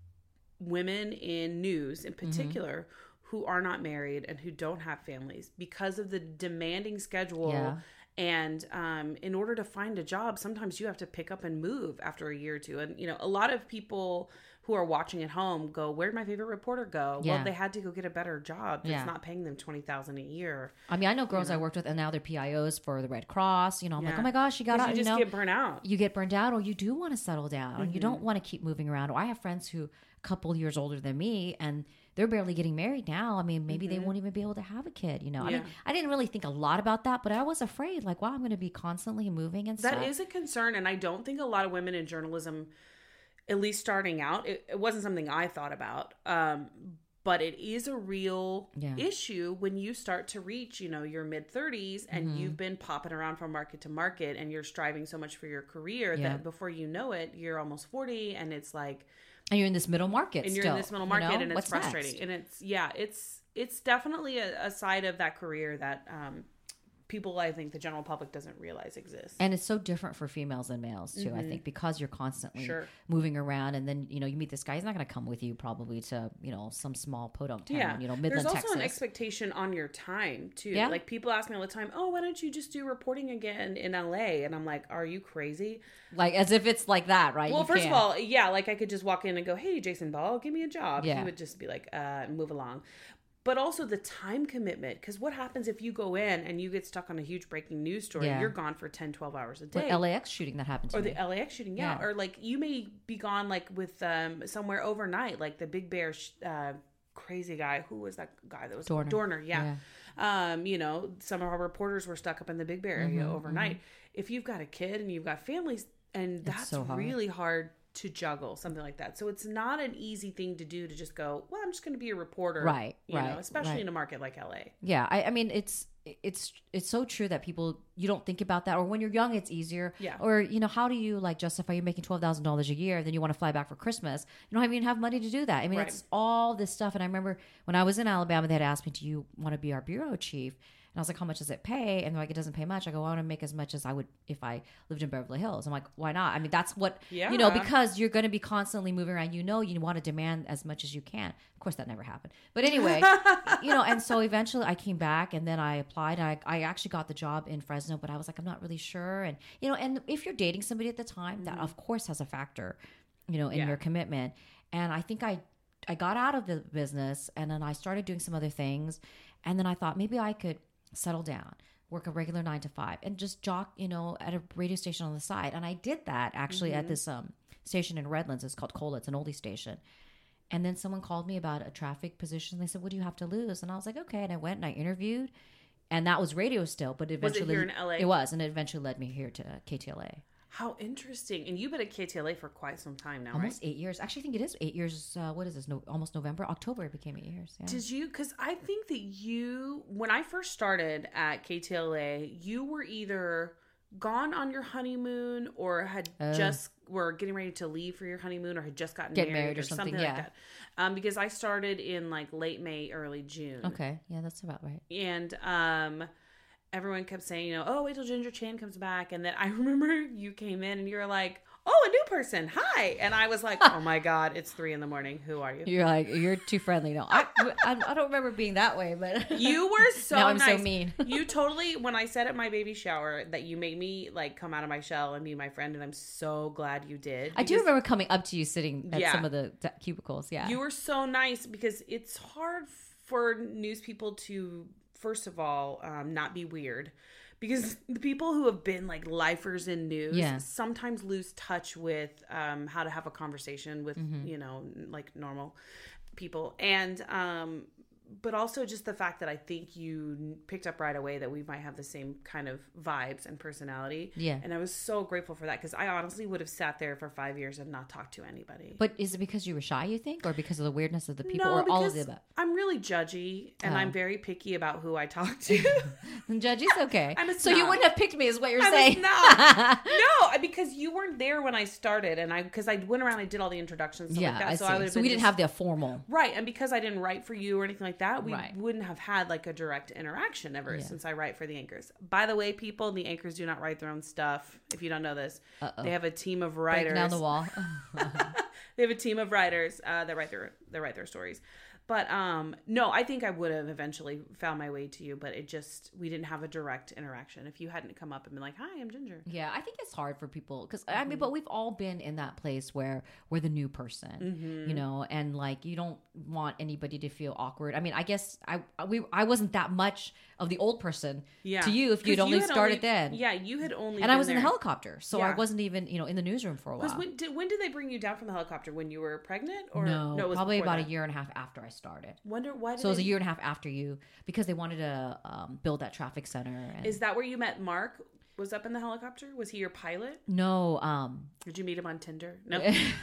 women in news in particular mm-hmm. who are not married and who don't have families because of the demanding schedule. Yeah. And um, in order to find a job, sometimes you have to pick up and move after a year or two. And, you know, a lot of people who are watching at home go, where'd my favorite reporter go? Yeah. Well, they had to go get a better job. It's yeah. not paying them twenty thousand dollars a year. I mean, I know girls you know? I worked with and now they're P I Os for the Red Cross. You know, I'm yeah. like, oh my gosh, you got out. You just you know, get burnt out. You get burned out or you do want to settle down. Mm-hmm. You don't want to keep moving around. Or I have friends who a couple years older than me and they're barely getting married now. I mean, maybe mm-hmm. they won't even be able to have a kid, you know? Yeah. I mean, I didn't really think a lot about that, but I was afraid, like, wow, I'm going to be constantly moving and stuff. That is a concern, and I don't think a lot of women in journalism, at least starting out, it, it wasn't something I thought about, um, but it is a real yeah. issue when you start to reach, you know, your mid-thirties, and mm-hmm. you've been popping around from market to market, and you're striving so much for your career yeah. that before you know it, you're almost forty, and it's like... And you're in this middle market And you're still, in this middle market, you know? and it's What's frustrating. Next? And it's, yeah, it's it's definitely a, a side of that career that um, people, I think, the general public doesn't realize exists. And it's so different for females than males, too, mm-hmm. I think, because you're constantly sure. moving around. And then, you know, you meet this guy, he's not going to come with you probably to, you know, some small podunk town, yeah. you know, Midland, There's also Texas. an expectation on your time, too. Yeah. Like, people ask me all the time, oh, why don't you just do reporting again in L A? And I'm like, are you crazy? Like, as if it's like that, right? Well, you first can't. of all, yeah, like, I could just walk in and go, hey, Jason Ball, give me a job. Yeah. He would just be like, uh, move along. But also the time commitment, because what happens if you go in and you get stuck on a huge breaking news story? Yeah. You're gone for ten, twelve hours a day. Like L A X shooting that happened to Or me. the L A X shooting, yeah. yeah. Or like you may be gone like with um, somewhere overnight, like the Big Bear sh- uh, crazy guy. Who was that guy that was? Dorner. Dorner, yeah. yeah. Um, you know, some of our reporters were stuck up in the Big Bear area mm-hmm, overnight. Mm-hmm. If you've got a kid and you've got families, and that's so hard. really hard to juggle something like that. So it's not an easy thing to do to just go, well, I'm just going to be a reporter. Right. You right, know, especially right. in a market like L A. Yeah. I, I mean, it's, it's, it's so true that people, you don't think about that. Or when you're young, it's easier. Yeah. Or, you know, how do you like justify you're making twelve thousand dollars a year, then you want to fly back for Christmas? You don't even have money to do that. I mean, right. it's all this stuff. And I remember when I was in Alabama, they had asked me, do you want to be our bureau chief? And I was like, how much does it pay? And they're like, it doesn't pay much. I go, I want to make as much as I would if I lived in Beverly Hills. I'm like, why not? I mean, that's what, yeah. you know, because you're going to be constantly moving around. You know, you want to demand as much as you can. Of course, that never happened. But anyway, you know, and so eventually I came back and then I applied. And I, I actually got the job in Fresno, but I was like, I'm not really sure. And, you know, and if you're dating somebody at the time, mm-hmm. that of course has a factor, you know, in yeah. your commitment. And I think I, I got out of the business and then I started doing some other things. And then I thought maybe I could settle down, work a regular nine to five, and just jock, you know, at a radio station on the side. And I did that actually mm-hmm. at this um, station in Redlands. It's called Cola. It's an oldie station. And then someone called me about a traffic position. They said, what do you have to lose? And I was like, okay. And I went and I interviewed. And that was radio still, but eventually... Was it here in L A? It was. And it eventually led me here to K T L A. How interesting. And you've been at K T L A for quite some time now, Almost right? eight years. Actually, I think it is eight years. Uh, what is this? No, almost November. October it became eight years. Yeah. Did you? Because I think that you, when I first started at K T L A, you were either gone on your honeymoon or had Oh. just were getting ready to leave for your honeymoon or had just gotten Get married, married or or something, something, like yeah. that. Um, because I started in like late May, early June. Okay. Yeah, that's about right. And um, everyone kept saying, you know, oh, wait till Ginger Chan comes back. And then I remember you came in and you were like, oh, a new person. Hi. And I was like, oh my God, it's three in the morning. Who are you? You're like, you're too friendly. No, I, I, I don't remember being that way, but You were so now I'm nice. so mean. You totally, when I said at my baby shower that you made me like come out of my shell and be my friend, and I'm so glad you did. I do because remember coming up to you sitting at Yeah. some of the d- cubicles. Yeah. You were so nice because it's hard for news people to, first of all, um, not be weird. Because the people who have been like lifers in news Yeah. sometimes lose touch with um, how to have a conversation with, Mm-hmm. you know, like normal people. And, um, but also just the fact that I think you picked up right away that we might have the same kind of vibes and personality. Yeah. And I was so grateful for that because I honestly would have sat there for five years and not talked to anybody. But is it because you were shy, you think, or because of the weirdness of the people, no, or all of because the above? I'm really judgy and Oh. I'm very picky about who I talk to. Judgy's okay. I'm a So you snob. wouldn't have picked me, is what you're I'm a saying. snob. No, because you weren't there when I started, and I because I went around, I did all the introductions, and stuff Yeah, like that. I so see. I would So we didn't have the formal. right, and because I didn't write for you or anything like that, we Right. wouldn't have had like a direct interaction ever Yeah. since I write for the anchors. By the way, people, the anchors do not write their own stuff. If you don't know this, Uh-oh. they have a team of Breaking writers. down the wall. They have a team of writers uh, that write their that write their stories. But um, no, I think I would have eventually found my way to you, but it just we didn't have a direct interaction. If you hadn't come up and been like, "Hi, I'm Ginger." Yeah, I think it's hard for people because I mean, but we've all been in that place where we're the new person, Mm-hmm. you know, and like you don't want anybody to feel awkward. I mean, I guess I we I wasn't that much of the old person Yeah, to you if you'd 'Cause only had started only- then. Yeah, you had only, And I been was in the there. helicopter, so I Yeah. wasn't even you know in the newsroom for a Was while. when did when did they bring you down from the helicopter? When you were pregnant, or no, it was probably before about that? a year and a half after I started. Wonder why? Did So it was a they- year and a half after you because they wanted to um, build that traffic center. And Is that where you met Mark? Was up in the helicopter? Was he your pilot? no, um, Did you meet him on Tinder? No.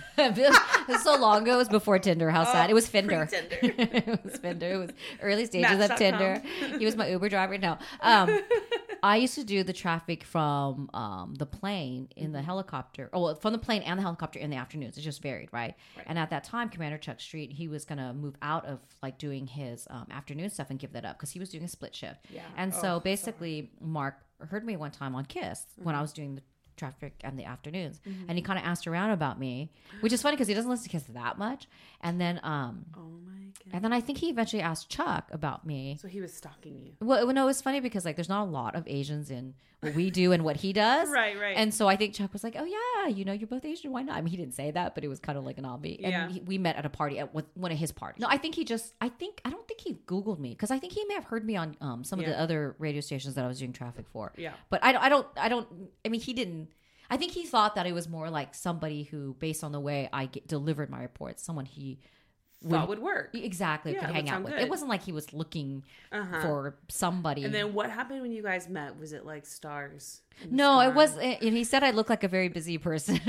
it was so long ago. It was before Tinder. How sad! It was Finder. pre-Tinder. It was Finder. It was early stages Match of dot Tinder. com. He was my Uber driver. No, um, I used to do the traffic from um, the plane in Mm-hmm. the helicopter. Oh, well, from the plane and the helicopter in the afternoons. It just varied, right? Right. And at that time, Commander Chuck Street, he was gonna move out of like doing his um, afternoon stuff and give that up because he was doing a split shift. Yeah. And Oh, so basically, Mark heard me one time on Kiss when I was doing the traffic and the afternoons, and he kind of asked around about me, which is funny because he doesn't listen to Kiss that much. And then, um, Oh my god. and then I think he eventually asked Chuck about me. So he was stalking you. Well, no, it's funny because like there's not a lot of Asians in what we do and what he does. Right, right. And so I think Chuck was like, "Oh yeah, you know, you're both Asian. Why not?" I mean, he didn't say that, but it was kind of like an obby. And Yeah. he, we met at a party at one of his parties. No, I think he just, I think, I don't think he Googled me because I think he may have heard me on um, some of Yeah. the other radio stations that I was doing traffic for. Yeah. But I, don't- I don't, I don't. I mean, he didn't. I think he thought that it was more like somebody who, based on the way I get, delivered my reports, someone he Thought would work. exactly Yeah, could it hang would out sound with. good. It wasn't like he was looking Uh-huh. for somebody. And then what happened when you guys met? Was it like stars? in the no, it sky? was. And he said I look like a very busy person.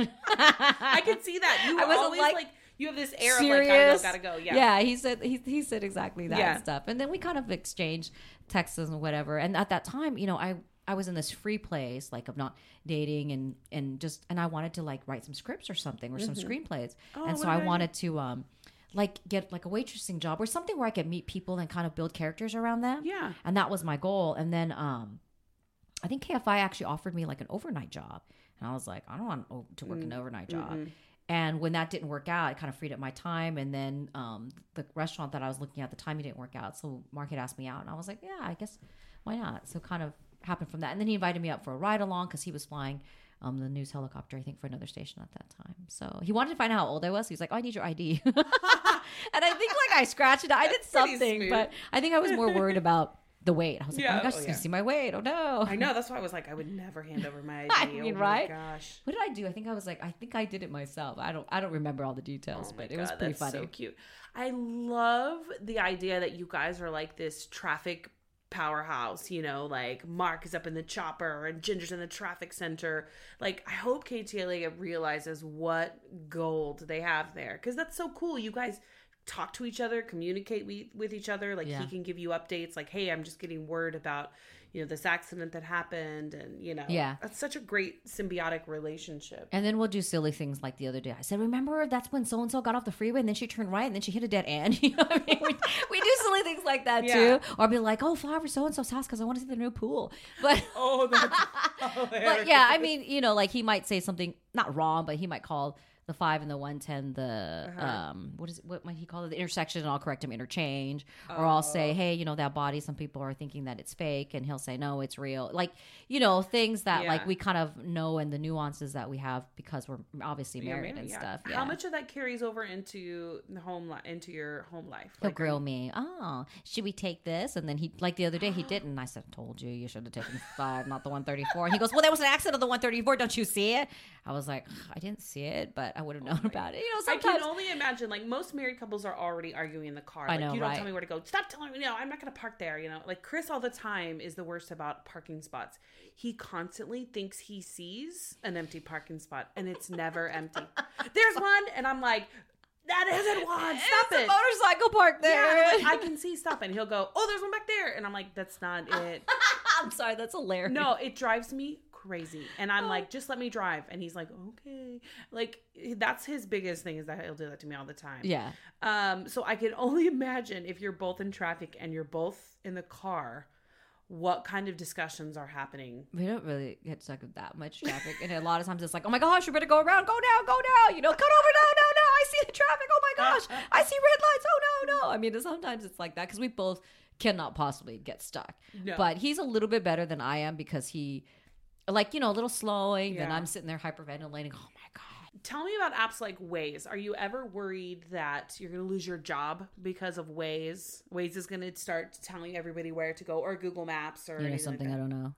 I could see that. You I were wasn't always like- like, you have this air Serious? of like, gotta go, gotta go. Yeah. Yeah, he said he, he said exactly that Yeah. and stuff. And then we kind of exchanged texts and whatever. And at that time, you know, I I was in this free place like of not dating and and just and I wanted to like write some scripts or something or some screenplays. Oh, and so what I a good wanted to um like get like a waitressing job or something where I could meet people and kind of build characters around them. Yeah. And that was my goal. And then um I think K F I actually offered me like an overnight job. And I was like, I don't want o- to work an overnight job. Mm-mm. And when that didn't work out, it kind of freed up my time. And then um, the restaurant that I was looking at at the time, it didn't work out. So Mark had asked me out. And I was like, yeah, I guess why not? So kind of happened from that. And then he invited me up for a ride along because he was flying um, the news helicopter, I think, for another station at that time. So he wanted to find out how old I was. He was like, oh, I need your I D. And I think like I scratched it. I did That's pretty something. smooth. But I think I was more worried about the weight. I was like, Yeah. oh my gosh, Oh, he's yeah. going to see my weight. Oh no. I know. That's why I was like, I would never hand over my I I D. mean, oh right? my gosh. What did I do? I think I was like, I think I did it myself. I don't, I don't remember all the details, Oh my but it was God, pretty that's funny. so cute. I love the idea that you guys are like this traffic powerhouse, you know, like Mark is up in the chopper and Ginger's in the traffic center. Like, I hope K T L A realizes what gold they have there, because that's so cool. You guys talk to each other, communicate with, with each other. Like, yeah. he can give you updates like, hey, I'm just getting word about, you know, this accident that happened, and, you know, yeah, that's such a great symbiotic relationship. And then we'll do silly things like the other day. I said, remember, that's when so-and-so got off the freeway and then she turned right and then she hit a dead end. You know what I mean? We, we do silly things like that yeah. too. Or I'll be like, oh, fly over so-and-so's house because I want to see the new pool. But, oh, that's hilarious. But yeah, I mean, you know, like he might say something, not wrong, but he might call the five and the one ten, the, uh-huh. um, what is it, what might he call it? The intersection, and I'll correct him, interchange. Oh. Or I'll say, hey, you know, that body, some people are thinking that it's fake, and he'll say, no, it's real. Like, you know, things that yeah. like we kind of know, and the nuances that we have because we're obviously married, married and yeah. stuff. Yeah. How much of that carries over into the home li- into your home life? He'll like, grill you- me. Oh, should we take this? And then he, like the other day, he didn't. I said, told you, you should have taken five, not the one thirty-four. And he goes, well, there was an accident of the one thirty-four. Don't you see it? I was like, I didn't see it, but I would have known oh about it. You know, sometimes I can only imagine, like, most married couples are already arguing in the car. I Like, know, you don't right? tell me where to go. Stop telling me, no, I'm not going to park there, you know. Like, Chris all the time is the worst about parking spots. He constantly thinks he sees an empty parking spot, and it's never empty. There's one, and I'm like, that isn't one. Stop it's it. A motorcycle park there. Yeah, like, I can see. Stop it. And he'll go, oh, there's one back there. And I'm like, that's not it. I'm sorry. That's hilarious. No, it drives me crazy. And I'm like, just let me drive. And he's like, okay. Like, that's his biggest thing, is that he'll do that to me all the time. Yeah. Um. So I can only imagine if you're both in traffic and you're both in the car, what kind of discussions are happening. We don't really get stuck with that much traffic. And a lot of times it's like, oh my gosh, you better go around, go down, go down, you know, cut over, no, no, no, I see the traffic, oh my gosh, I see red lights, oh no, no. I mean, sometimes it's like that because we both cannot possibly get stuck. No. But he's a little bit better than I am because he, like, you know, a little slowing, yeah. then I'm sitting there hyperventilating, oh my God. Tell me about apps like Waze. Are you ever worried that you're going to lose your job because of Waze? Waze is going to start telling everybody where to go, or Google Maps, or you know something like I don't know.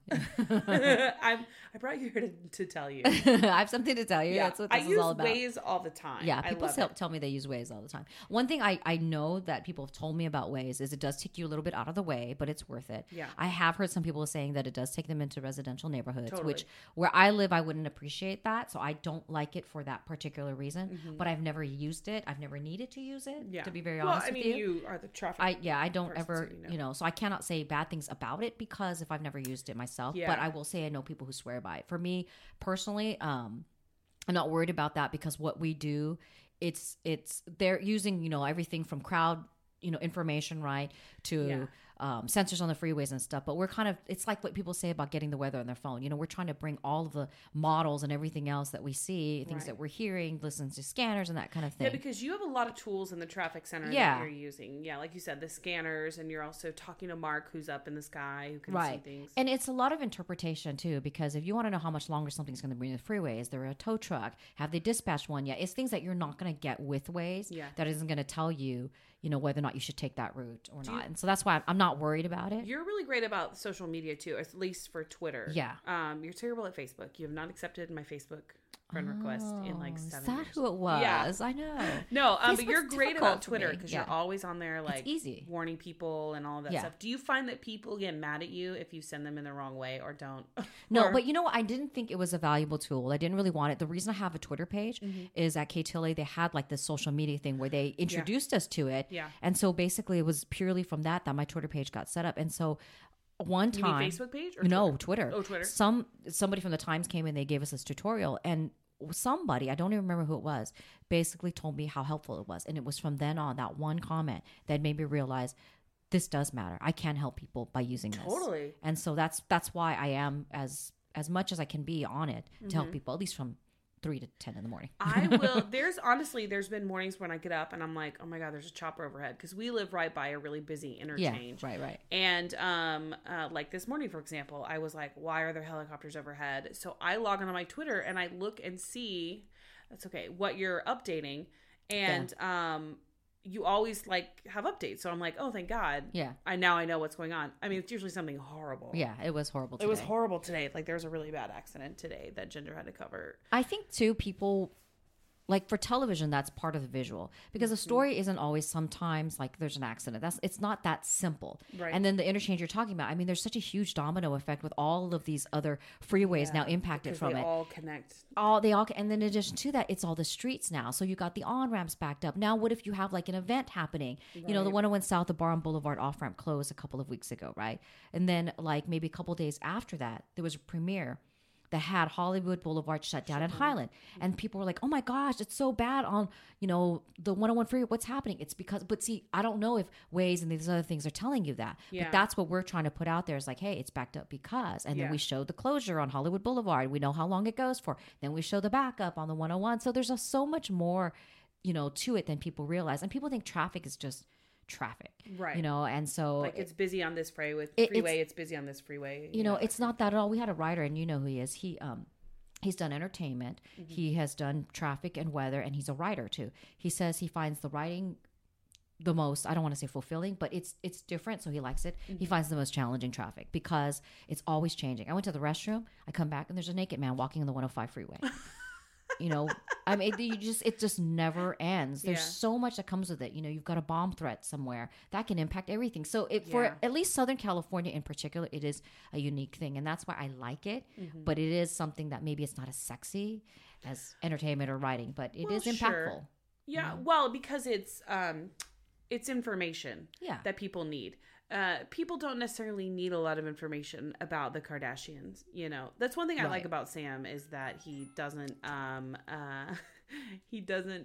I'm, I brought you here to, to tell you. I have something to tell you. Yeah. That's what this I is all about. I use Waze all the time. Yeah, people tell, tell me they use Waze all the time. One thing I, I know that people have told me about Waze is it does take you a little bit out of the way, but it's worth it. Yeah. I have heard some people saying that it does take them into residential neighborhoods, Totally. which where I live, I wouldn't appreciate that. So I don't like it for that particular reason. Mm-hmm. But I've never used it. I've never needed to use it. Yeah. To be very well, honest I mean, with you, you are the traffic. I yeah, I don't ever, so you, know. you know, so I cannot say bad things about it because if I've never used it myself. Yeah. But I will say I know people who swear by it. For me personally, um, I'm not worried about that because what we do, it's it's they're using, you know, everything from crowd, you know, information, right, to yeah. um, sensors on the freeways and stuff. But we're kind of, it's like what people say about getting the weather on their phone. You know, we're trying to bring all of the models and everything else that we see, things right. that we're hearing, listen to scanners and that kind of thing. Yeah, because you have a lot of tools in the traffic center yeah. that you're using. Yeah, like you said, the scanners, and you're also talking to Mark, who's up in the sky, who can right. see things. And it's a lot of interpretation too, because if you want to know how much longer something's going to be in the freeway, is there a tow truck? Have they dispatched one yet? It's things that you're not going to get with Waze yeah. that isn't going to tell you, you know, whether or not you should take that route or Do not. you, and so that's why I'm, I'm not worried about it. You're really great about social media too, at least for Twitter. Yeah. Um, you're terrible at Facebook. You have not accepted my Facebook friend oh, request in like seven is that years. who it was? Yeah. I know. No, um, but Facebook's you're great difficult about for Twitter me. because Yeah. you're always on there, like, It's easy. warning people and all of that Yeah. stuff. Do you find that people get mad at you if you send them in the wrong way or don't? No, Or- but you know what? I didn't think it was a valuable tool. I didn't really want it. The reason I have a Twitter page Mm-hmm. is at K T L A, they had like this social media thing where they introduced us to it. Yeah. And so basically it was purely from that that my Twitter page got set up. And so one You mean time, Facebook page or no, Twitter? Twitter. Oh, Twitter. Some somebody from the Times came in, they gave us this tutorial, and somebody, I don't even remember who it was, basically told me how helpful it was. And it was from then on, that one comment that made me realize this does matter. I can help people by using this. Totally. And so that's that's why I am as as much as I can be on it to Mm-hmm. help people, at least from three to ten in the morning. I will. There's honestly, there's been mornings when I get up and I'm like, oh my God, there's a chopper overhead, because we live right by a really busy Yeah, interchange. right, right. And um, uh, like this morning, for example, I was like, why are there helicopters overhead? So I log onto my Twitter and I look and see, that's okay, what you're updating. And um, you always like have updates. So I'm like, oh, thank God. Yeah. I now I know what's going on. I mean, it's usually something horrible. Yeah, it was horrible today. It was horrible today. Like, there was a really bad accident today that Ginger had to cover. I think too, people like for television, that's part of the visual, because mm-hmm. the story isn't always, sometimes like there's an accident. That's, it's not that simple. Right. And then the interchange you're talking about, I mean, there's such a huge domino effect with all of these other freeways yeah, now impacted from they it. all connect. All they all, and then in addition to that, it's all the streets now. So you got the on ramps backed up. Now, what if you have like an event happening? Right. You know, the one oh one South of Barham Boulevard off ramp closed a couple of weeks ago, right? And then like maybe a couple days after that, there was a premiere that had Hollywood Boulevard shut down in Highland. And people were like, oh my gosh, it's so bad on, you know, the one oh one freeway. What's happening? It's because, but see, I don't know if Waze and these other things are telling you that. Yeah. But that's what we're trying to put out there is like, hey, it's backed up because. And yeah. then we show the closure on Hollywood Boulevard. We know how long it goes for. Then we show the backup on the one oh one. So there's a, so much more, you know, to it than people realize. And people think traffic is just traffic, right? You know, and so like it's busy on this freeway. It, freeway, it's, it's busy on this freeway. You, you know, know, it's not that at all. We had a writer, and you know who he is. He um, he's done entertainment. Mm-hmm. He has done traffic and weather, and he's a writer too. He says he finds the writing the most, I don't want to say fulfilling, but it's it's different, so he likes it. Mm-hmm. He finds the most challenging traffic because it's always changing. I went to the restroom. I come back, and there's a naked man walking on the one oh five freeway. You know, I mean, you just, it just never ends. There's yeah. so much that comes with it. You know, you've got a bomb threat somewhere that can impact everything. So it, yeah. for at least Southern California in particular, it is a unique thing. And that's why I like it. Mm-hmm. But it is something that maybe it's not as sexy as entertainment or writing, but it well, is impactful. Sure. Yeah. You know? Well, because it's, um, it's information yeah. that people need. Uh, people don't necessarily need a lot of information about the Kardashians. You know, that's one thing I right. like about Sam is that he doesn't, um, uh, he doesn't,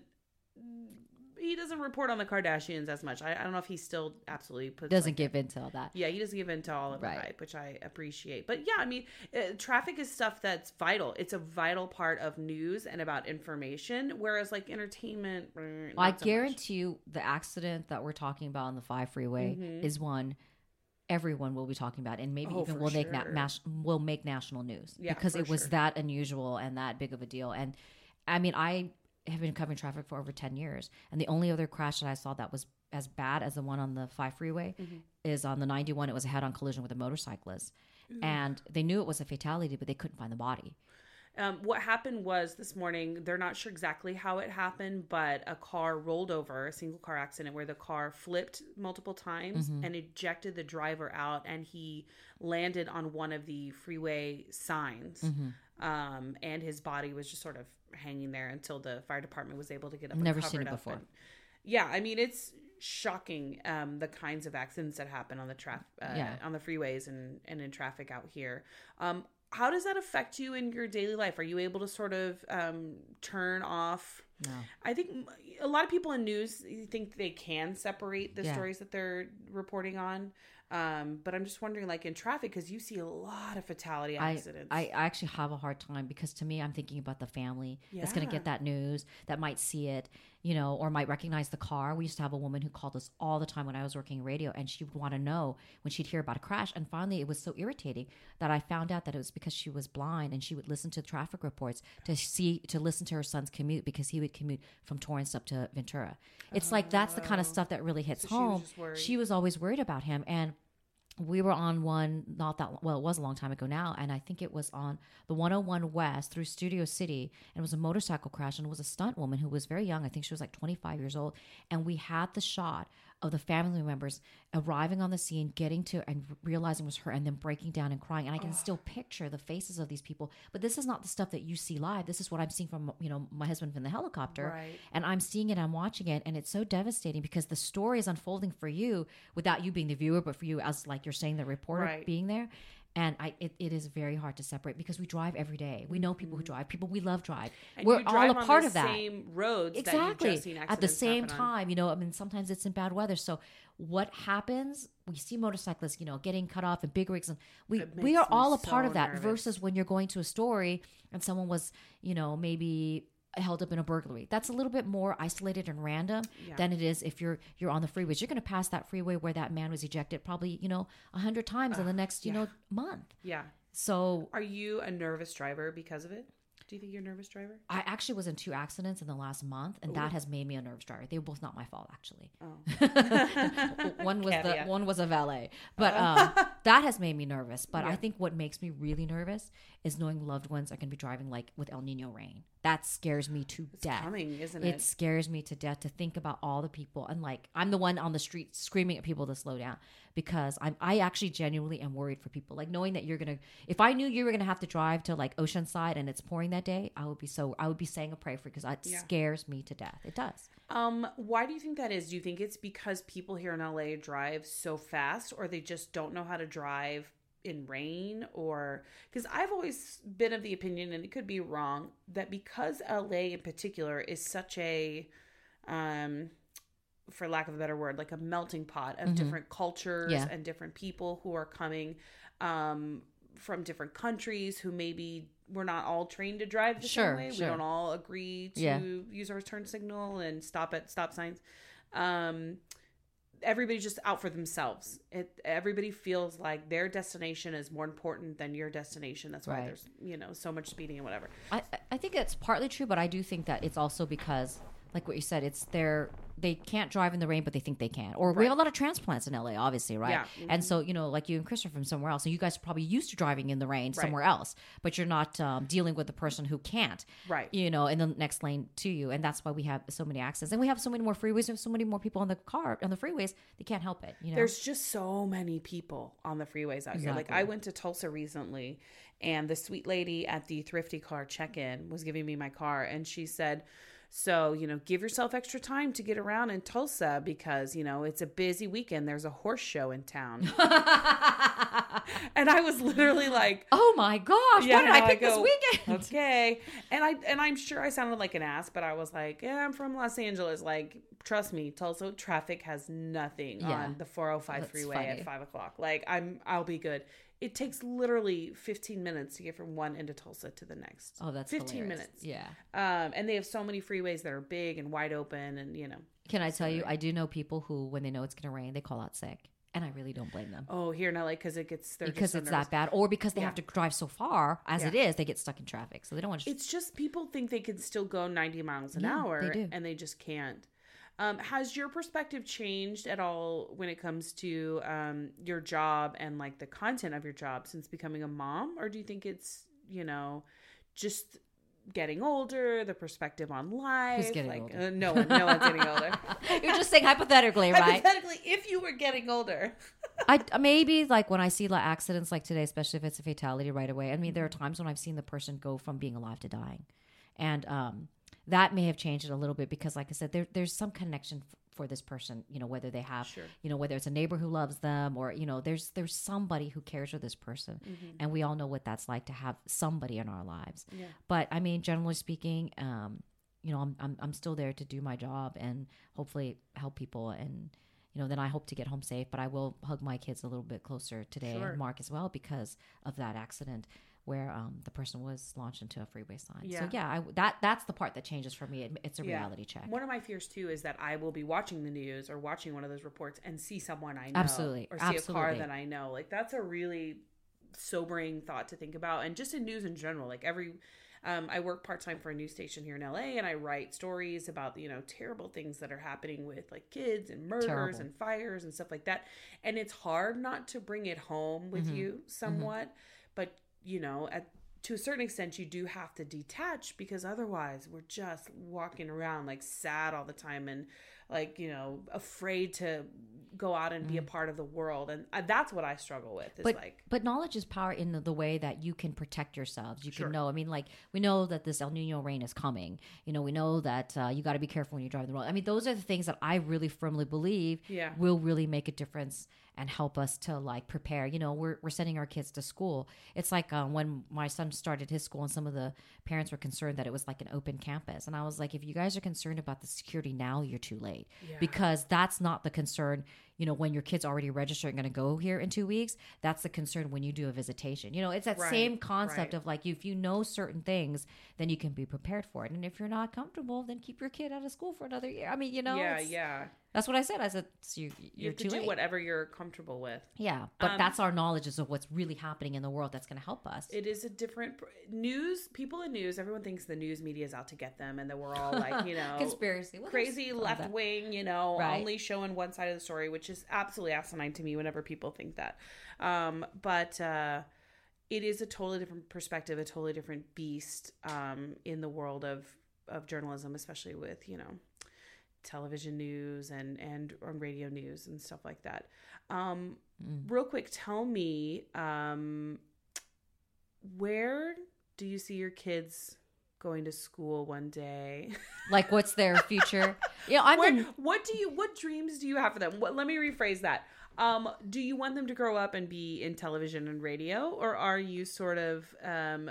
he doesn't report on the Kardashians as much. I, I don't know if he still absolutely puts doesn't like, give into all that. Yeah, he doesn't give into all of right. the hype, which I appreciate. But yeah, I mean, uh, traffic is stuff that's vital. It's a vital part of news and about information, whereas like entertainment. Well, I so guarantee much. you, the accident that we're talking about on the five freeway mm-hmm. is one everyone will be talking about, and maybe oh, even will sure. make na- mas- will make national news yeah, because it was sure. that unusual and that big of a deal. And I mean, I have been covering traffic for over ten years, and the only other crash that I saw that was as bad as the one on the five freeway mm-hmm. is on the ninety-one. It was a head-on collision with a motorcyclist, Ooh. and they knew it was a fatality, but they couldn't find the body. Um, what happened was this morning, they're not sure exactly how it happened, but a car rolled over, a single car accident where the car flipped multiple times mm-hmm. and ejected the driver out, and he landed on one of the freeway signs. Mm-hmm. Um, and his body was just sort of hanging there until the fire department was able to get up. Never and cover seen it it before. And, yeah, I mean, it's shocking um, the kinds of accidents that happen on the traf- uh, yeah. on the freeways and, and in traffic out here. Um, How does that affect you in your daily life? Are you able to sort of um, turn off? No. I think a lot of people in news think they can separate the yeah. stories that they're reporting on. Um, but I'm just wondering, like in traffic, because you see a lot of fatality accidents. I, I actually have a hard time because to me, I'm thinking about the family yeah. that's going to get that news, that might see it, you know, or might recognize the car. We used to have a woman who called us all the time when I was working radio, and she would want to know when she'd hear about a crash. And finally, it was so irritating that I found out that it was because she was blind, and she would listen to traffic reports to see, to listen to her son's commute, because he would commute from Torrance up to Ventura. It's oh. like, that's the kind of stuff that really hits so home. She was, she was always worried about him. And we were on one not that well, it was a long time ago now, and I think it was on the one oh one West through Studio City, and it was a motorcycle crash, and it was a stunt woman who was very young. I think she was like twenty-five years old, and we had the shot of the family members arriving on the scene, getting to and realizing it was her, and then breaking down and crying. And I can oh. still picture the faces of these people. But this is not the stuff that you see live. This is what I'm seeing from, you know, my husband from the helicopter. Right. And I'm seeing it, I'm watching it, and it's so devastating because the story is unfolding for you without you being the viewer, but for you as, like you're saying, the reporter right. being there. And I, it, it is very hard to separate because we drive every day. We know people who drive. People we love drive. And We're you drive all a part on the of that. Same roads exactly that you've just seen at the same happen time. on. You know, I mean, sometimes it's in bad weather. So what happens? We see motorcyclists, you know, getting cut off in big rigs, and we we are all a so part of that. nervous. Versus when you're going to a story and someone was, you know, maybe held up in a burglary. That's a little bit more isolated and random yeah. than it is if you're you're on the freeways. You're going to pass that freeway where that man was ejected probably, you know, a hundred times uh, in the next, you yeah. know, month. Yeah. So are you a nervous driver because of it? Do you think you're a nervous driver? I actually was in two accidents in the last month, and Ooh. that has made me a nervous driver. They were both not my fault, actually. Oh. one was Caveat. the one was a valet, but um, that has made me nervous. But Yeah. I think what makes me really nervous is knowing loved ones are going to be driving like with El Nino rain. That scares me to It's death. coming, isn't It it? scares me to death to think about all the people, and like I'm the one on the street screaming at people to slow down because I'm I actually genuinely am worried for people. Like knowing that you're gonna, if I knew you were gonna have to drive to like Oceanside and it's pouring that day, I would be so I would be saying a prayer for because it Yeah. scares me to death. It does. Um, why do you think that is? Do you think it's because people here in L A drive so fast, or they just don't know how to drive in rain? Or because I've always been of the opinion, and it could be wrong, that because L A in particular is such a, um, for lack of a better word, like a melting pot of Mhm. different cultures Yeah. and different people who are coming, um, from different countries who maybe we're not all trained to drive the Sure, same way. sure. We don't all agree to Yeah. use our turn signal and stop at stop signs. Um, everybody's just out for themselves. It everybody feels like their destination is more important than your destination. That's why Right. there's, you know, so much speeding and whatever. I I think it's partly true, but I do think that it's also because, like what you said, it's their they can't drive in the rain, but they think they can. Or we Right. have a lot of transplants in L A, obviously, right? Yeah. And so you know, like you and Chris are from somewhere else, and you guys are probably used to driving in the rain Right. somewhere else, but you're not um, dealing with the person who can't, Right. you know, in the next lane to you, and that's why we have so many accidents, and we have so many more freeways, we have so many more people on the car on the freeways. They can't help it, you know. There's just so many people on the freeways out here. Like Exactly. I went to Tulsa recently, and the sweet lady at the Thrifty car check-in was giving me my car, and she said, so, you know, give yourself extra time to get around in Tulsa because, you know, it's a busy weekend. There's a horse show in town. And I was literally like, oh my gosh, Yeah, why did no, I I pick this go, weekend? okay. And I and I'm sure I sounded like an ass, but I was like, yeah, I'm from Los Angeles. Like, trust me, Tulsa traffic has nothing Yeah. on the four oh five That's freeway funny. at five o'clock. Like, I'm I'll be good. It takes literally fifteen minutes to get from one end of Tulsa to the next. Oh, that's fifteen hilarious. minutes. Yeah. Um, and they have so many freeways that are big and wide open, and you know. Can I tell you, I do know people who, when they know it's going to rain, they call out sick. And I really don't blame them. Oh, here in L A, because it gets they're Because just so it's nervous. that bad. Or because they Yeah. have to drive so far, as Yeah. it is, they get stuck in traffic. So they don't want to... It's just people think they can still go ninety miles an Yeah, hour, they do. and they just can't. Um, has your perspective changed at all when it comes to um, your job and like the content of your job since becoming a mom? Or do you think it's, you know, just getting older, the perspective on life? Who's getting like, older? Uh, no one, no one's getting older. You're just saying hypothetically, right? Hypothetically, if you were getting older. I maybe like when I see like accidents like today, especially if it's a fatality right away. I mean, there are times when I've seen the person go from being alive to dying, and um, that may have changed it a little bit because, like I said, there there's some connection f- for this person. You know, whether they have, Sure. you know, whether it's a neighbor who loves them or you know, there's there's somebody who cares for this person, Mm-hmm. and we all know what that's like to have somebody in our lives. Yeah. But I mean, generally speaking, um, you know, I'm I'm I'm still there to do my job and hopefully help people and. You know, then I hope to get home safe, but I will hug my kids a little bit closer today Sure. and Mark as well because of that accident where um, the person was launched into a freeway sign. Yeah. So yeah, I, that that's the part that changes for me. It, it's a Yeah. reality check. One of my fears too is that I will be watching the news or watching one of those reports and see someone I know, Absolutely. or see a car Absolutely. that I know. Like that's a really sobering thought to think about, and just in news in general. Like every, um, I work part time for a news station here in L A, and I write stories about you know terrible things that are happening with like kids and murders Terrible. and fires and stuff like that. And it's hard not to bring it home with Mm-hmm. you somewhat, but you know at to a certain extent, you do have to detach because otherwise we're just walking around like sad all the time and like, you know, afraid to go out and be a part of the world. And uh, that's what I struggle with is But like, but knowledge is power in the, the way that you can protect yourselves. You Sure. can know. I mean, like we know that this El Nino rain is coming. You know, we know that uh, you got to be careful when you drive the road. I mean, those are the things that I really firmly believe Yeah. will really make a difference and help us to like prepare. You know, we're we're sending our kids to school. It's like uh, when my son started his school, and some of the parents were concerned that it was like an open campus, and I was like, if you guys are concerned about the security now, you're too late Yeah. because that's not the concern. You know, when your kid's already registered and going to go here in two weeks, that's the concern when you do a visitation. You know, it's that Right, same concept right. of like, if you know certain things, then you can be prepared for it. And if you're not comfortable, then keep your kid out of school for another year. I mean, you know, yeah, it's- yeah. That's what I said. I said, so you, You you're have to too do late. whatever you're comfortable with. Yeah, but Um, that's our knowledge of what's really happening in the world that's going to help us. It is a different news. People in news, everyone thinks the news media is out to get them, and that we're all like, you know, Conspiracy. Well, crazy there's- left wing, you know, Right. only showing one side of the story, which is absolutely asinine to me whenever people think that. Um, but uh, it is a totally different perspective, a totally different beast um, in the world of of journalism, especially with, you know, television news and and on radio news and stuff like that. Um, Mm. Real quick, tell me, um, where do you see your kids going to school one day? Like, what's their future? Yeah, I'm Where, in, what do you what dreams do you have for them? What, let me rephrase that. Um, do you want them to grow up and be in television and radio, or are you sort of um,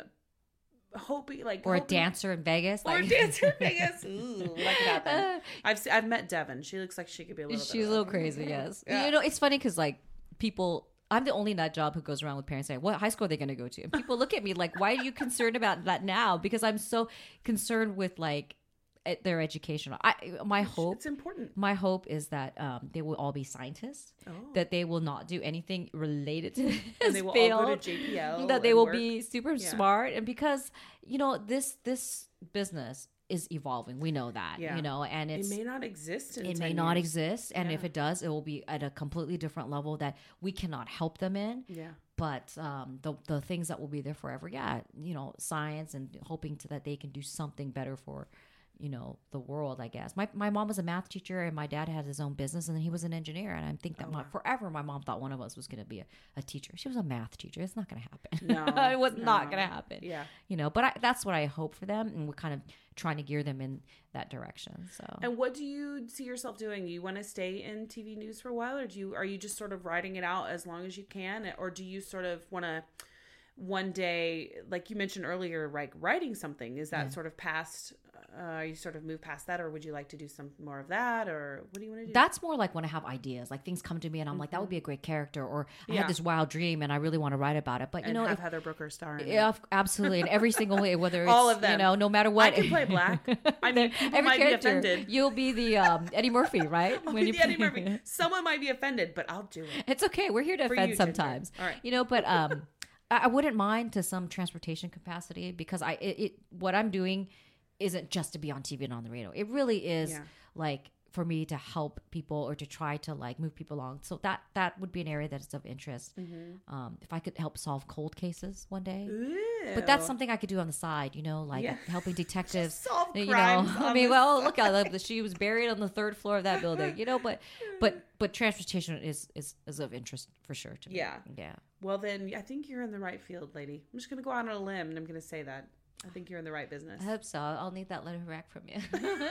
hoping like or a hoping- dancer in Vegas. or Like, a dancer in Vegas? Ooh, that could happen. I've se- I've met Devin. She looks like she could be a little. She's bit a of little crazy, yes. Yeah. You know, it's funny because like people, I'm the only nut job who goes around with parents saying, "What high school are they going to go to?" And people look at me like, "Why are you concerned about that now?" Because I'm so concerned with like e- their education. I my hope. It's important. My hope is that um, they will all be scientists. Oh. That they will not do anything related to this And they will field. all go to J P L. That they and will work. be super Yeah. smart, and because you know this this business is evolving. We know that, Yeah. you know, and It it's may not exist. In it may ten not years. exist, and if Yeah. it does, it will be at a completely different level that we cannot help them in. Yeah. But um, the the things that will be there forever, yeah, you know, science and hoping to that they can do something better for, you know, the world. I guess my my mom was a math teacher, and my dad had his own business, and then he was an engineer. And I think that Oh, my, wow. forever, my mom thought one of us was going to be a, a teacher. She was a math teacher. It's not going to happen. No, it was not no. going to happen. Yeah. You know, but I, that's what I hope for them, and we're kind of trying to gear them in that direction. So And what do you see yourself doing? Do you want to stay in T V news for a while, or do you are you just sort of riding it out as long as you can, or do you sort of want to one day, like you mentioned earlier, like writing something? Is that Yeah. sort of past? Uh, you sort of move past that, or would you like to do some more of that, or what do you want to do? that's more like when I have ideas, like things come to me, and I'm like, that would be a great character, or I Yeah. had this wild dream, and I really want to write about it. But you and know, have if, Heather Brooker star in it. yeah, absolutely, in every single way, whether it's All of them. you know, no matter I what, can play black. I mean, people every might be character, offended. you'll be the um, Eddie Murphy, right? I'll When be you the Eddie play- Murphy. Someone might be offended, but I'll do it. It's okay. We're here to For offend you, Ginger. sometimes. All right. You know, but um, I, I wouldn't mind to some transportation capacity because I it, it what I'm doing isn't just to be on T V and on the radio. It really is Yeah. like for me to help people or to try to like move people along. So that that would be an area that is of interest. Um, if I could help solve cold cases one day. But that's Ew. something I could do on the side, you know, like Yeah. helping detectives. solve you crimes know, I on mean, the well, side. look at that. She was buried on the third floor of that building, you know. But, but, but transportation is is, is of interest for sure to me. Yeah. yeah. Well, then I think you're in the right field, lady. I'm just going to go out on a limb and I'm going to say that. I think you're in the right business. I hope so. I'll need that letter back from you.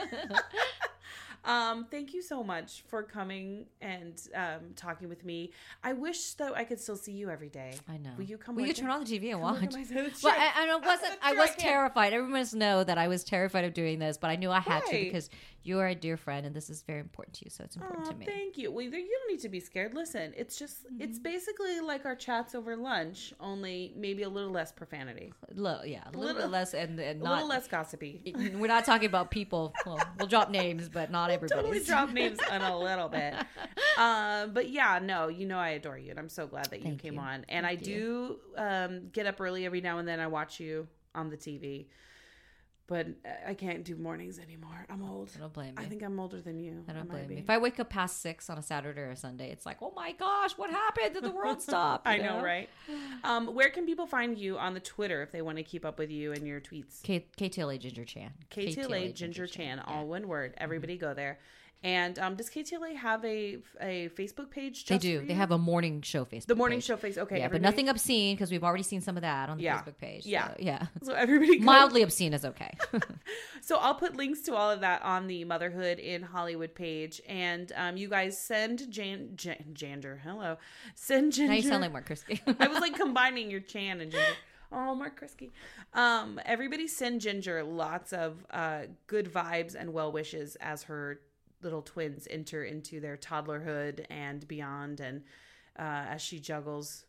Um, thank you so much for coming and um, talking with me. I wish that I could still see you every day. I know. Will you come? Will you look turn at- on the T V and come look watch? at my- That's Well, true. I, and I wasn't. That's I true, was I can. terrified. Everyone must know that I was terrified of doing this, but I knew I had to Why? because you are a dear friend, and this is very important to you. So it's important Aw, to me. thank you. Well, there- you don't need to be scared. Listen, it's just, it's basically like our chats over lunch, only maybe a little less profanity, Lo- yeah, a little, little- bit less, and, and a not. little less gossipy. We're not talking about people. Well, we'll drop names, but not everybody. Totally drop names on a little bit. Um, but yeah, no, you know I adore you, and I'm so glad that you Thank came you. on. And Thank I do um, get up early every now and then. I watch you on the T V, but I can't do mornings anymore. I'm old. I don't blame I you. think I'm older than you. I don't might blame be. you. If I wake up past six on a Saturday or a Sunday, it's like, oh my gosh, what happened? Did the world stop? I You know, right? Um, where can people find you on the Twitter if they want to keep up with you and your tweets? K- KTLA Ginger Chan. K T L A Ginger Chan, Yeah. all one word. Everybody go there. And um, does K T L A have a a Facebook page? They Just do. for They you? have a morning show Facebook. the morning page. show face. Okay, Yeah, but everybody- nothing obscene because we've already seen some of that on the Yeah. Facebook page. Yeah. So, yeah. So everybody go. Mildly obscene is okay. So I'll put links to all of that on the Motherhood in Hollywood page, and um, you guys send Jan, Jan Jander. Hello, send Ginger. Now you sound like Mark Krisky. I was like combining your Chan and Ginger. Oh, Mark Krisky. Um, everybody send Ginger lots of uh, good vibes and well wishes as her little twins enter into their toddlerhood and beyond, and uh, as she juggles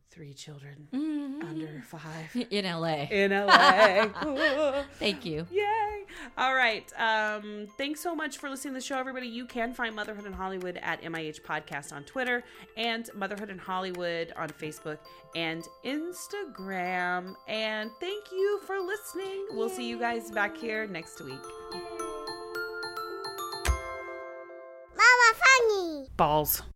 three children Mm-hmm. under five In L A. in L A. Thank you. Yay! All right. Um, thanks so much for listening to the show, everybody. You can find Motherhood in Hollywood at M I H Podcast on Twitter and Motherhood in Hollywood on Facebook and Instagram. And thank you for listening. We'll see you guys back here next week. Mama Funny. Balls.